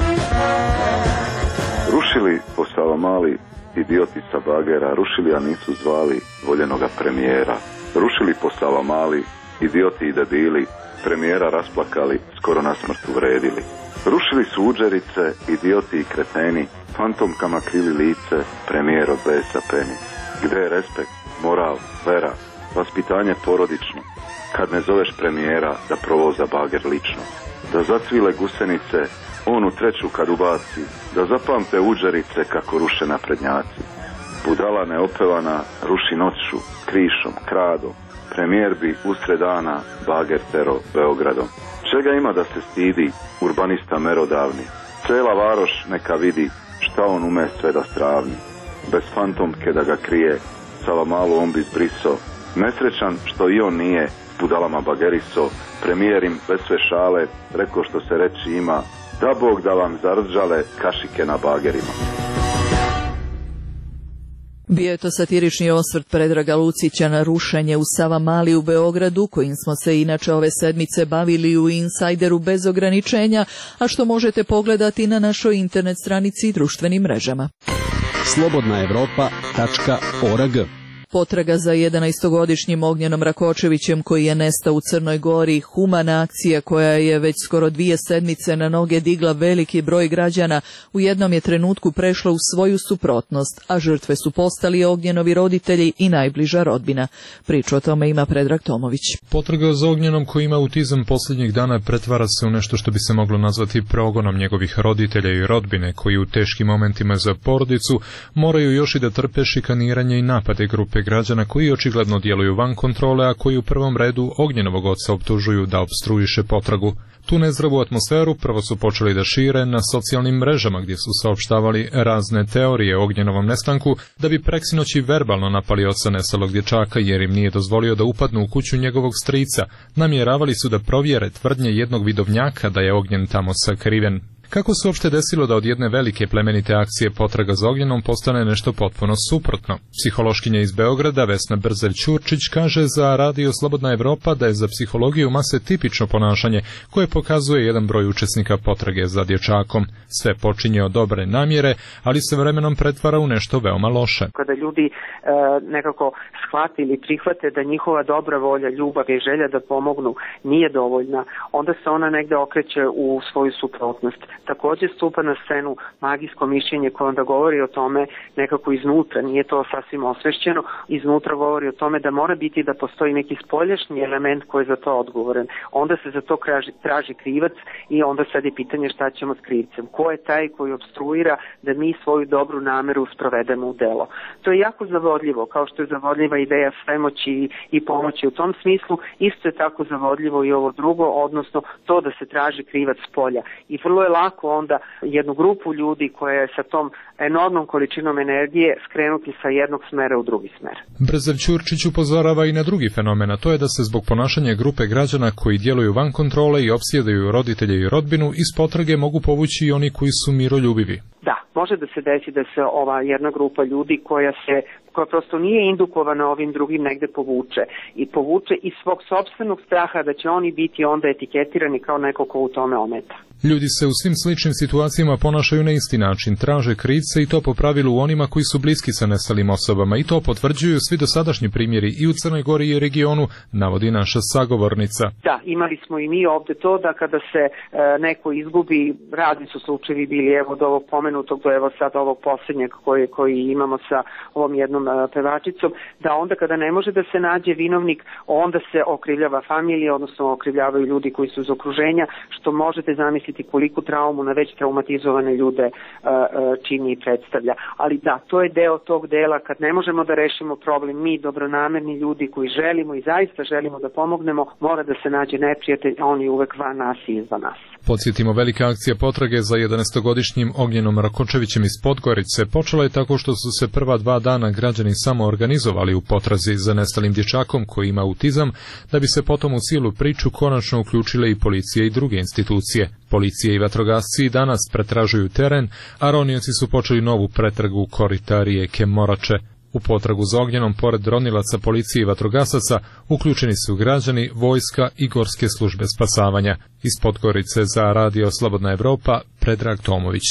Rušili po Savamali idioti sa bagera, rušili a nisu zvali voljenoga premijera. Rušili po Savamali idioti i debili, premijera rasplakali, skoro na smrt uvredili. Rušili su uđerice, idioti i kreteni, fantomkama krili lice, premijer od besa peni. Gde je respekt, moral, vera, vaspitanje porodično, kad ne zoveš premijera da provoza bager lično? Da zacvile gusenice, on u treću kad ubaci, da zapamte uđerice kako ruše naprednjaci. Budala neopevana ruši noću, krišom, kradom, premijer bi usred dana bager tero Beogradom. Čega ima da se stidi, urbanista merodavni, cela varoš neka vidi šta on ume sve da stravni. Bez fantomke da ga krije, Savamalu on bi zbriso, nesrećan što i on nije budalama bageriso, premijer im bez sve šale, reko što se reći ima, da Bog da vam zarđale kašike na bagerima. Bio je to satirični osvrt Predraga Lucića na rušenje u Savamali u Beogradu, kojim smo se inače ove sedmice bavili u Insajderu bez ograničenja, a što možete pogledati na našoj internet stranici i društvenim mrežama. slobodnaevropa.org. Potraga za 11-godišnjim Ognjenom Rakočevićem koji je nestao u Crnoj Gori, humana akcija koja je već skoro 2 sedmice na noge digla veliki broj građana, u jednom je trenutku prešla u svoju suprotnost, a žrtve su postali Ognjenovi roditelji i najbliža rodbina. Priču o tome ima Predrag Tomović. Potraga za Ognjenom koji ima autizam posljednjih dana pretvara se u nešto što bi se moglo nazvati progonom njegovih roditelja i rodbine koji u teškim momentima za porodicu moraju još i da trpe šikaniranje i napade grupe građana koji očigledno djeluju van kontrole, a koji u prvom redu Ognjenovog oca optužuju da opstruiše potragu. Tu nezdravu atmosferu prvo su počeli da šire na socijalnim mrežama gdje su saopštavali razne teorije o Ognjenovom nestanku da bi preksinoći verbalno napali oca nestalog dječaka jer im nije dozvolio da upadnu u kuću njegovog strica. Namjeravali su da provjere tvrdnje jednog vidovnjaka da je Ognjen tamo sakriven. Kako se uopšte desilo da od jedne velike plemenite akcije potraga za Ognjenom postane nešto potpuno suprotno? Psihološkinja iz Beograda Vesna Brzev-Ćurčić kaže za Radio Slobodna Evropa da je za psihologiju mase tipično ponašanje koje pokazuje jedan broj učesnika potrage za dječakom. Sve počinje od dobre namjere, ali se vremenom pretvara u nešto veoma loše. Kada ljudi nekako shvate ili prihvate da njihova dobra volja, ljubav i želja da pomognu nije dovoljna, onda se ona negde okreće u svoju suprotnost. Također stupa na scenu magijsko mišljenje koje onda govori o tome nekako iznutra, nije to sasvim osvešćeno, iznutra govori o tome da mora biti da postoji neki spoljašnji element koji je za to odgovoran. Onda se za to traži krivac i onda sad je pitanje šta ćemo s krivcem. Ko je taj koji obstruira da mi svoju dobru nameru sprovedemo u delo. To je jako zavodljivo, kao što je zavodljiva ideja svemoći i pomoći u tom smislu, isto je tako zavodljivo i ovo drugo, odnosno to da se traži krivac s polja. I vrlo je lako onda jednu grupu ljudi koja je sa tom enormnom količinom energije skrenuti sa jednog smera u drugi smer. Brzev-Ćurčić upozorava i na drugi fenomen, a to je da se zbog ponašanja grupe građana koji djeluju van kontrole i opsjedaju roditelje i rodbinu iz potrage mogu povući i oni koji su miroljubivi. Da, može da se desi da se ova jedna grupa ljudi koja prosto nije indukovana ovim drugim negde povuče iz svog sopstvenog straha da će oni biti onda etiketirani kao neko ko u tome ometa. Ljudi se u svim sličnim situacijama ponašaju na isti način, traže krivce i to po pravilu onima koji su bliski sa nestalim osobama i to potvrđuju svi dosadašnji primjeri i u Crnoj Gori i regionu, navodi naša sagovornica. Da, imali smo i mi ovde to da kada se neko izgubi, razni su slučajevi bili evo od ovog pomenutog do evo sad ovog posljednjeg koji imamo sa ovom jednom pevačicom, da onda kada ne može da se nađe vinovnik, onda se okrivljava familija, odnosno okrivljavaju ljudi koji su iz okruženja, što možete zamisliti koliku traumu na već traumatizovane ljude čini i predstavlja. Ali da, to je deo tog dela kad ne možemo da rešimo problem, mi dobronamerni ljudi koji želimo i zaista želimo da pomognemo, mora da se nađe neprijatelj, a on je uvek van nas i izvan nas. Podsjetimo, velika akcija potrage za 11-godišnjim Ognjenom Rakočevićem iz Podgorice počela je tako što su se prva 2 dana građani samo organizovali u potrazi za nestalim dječakom koji ima autizam, da bi se potom u cijelu priču konačno uključile i policija i druge institucije. Policija i vatrogasci danas pretražuju teren, a ronioci su počeli novu pretragu korita rijeke Morače. U potragu za Ognjenom, pored ronilaca policije i vatrogasaca, uključeni su građani, vojska i gorske službe spasavanja. Iz Podgorice za Radio Slobodna Evropa, Predrag Tomović.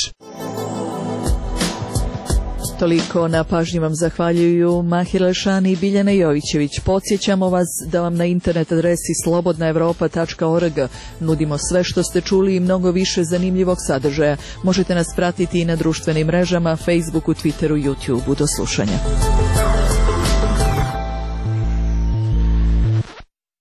Toliko, na pažnji vam zahvaljuju Mahir El-Shani i Biljana Jovićević. Podsjećamo vas da vam na internet adresi slobodnaevropa.org nudimo sve što ste čuli i mnogo više zanimljivog sadržaja. Možete nas pratiti i na društvenim mrežama, Facebooku, Twitteru, YouTubeu. Do slušanja.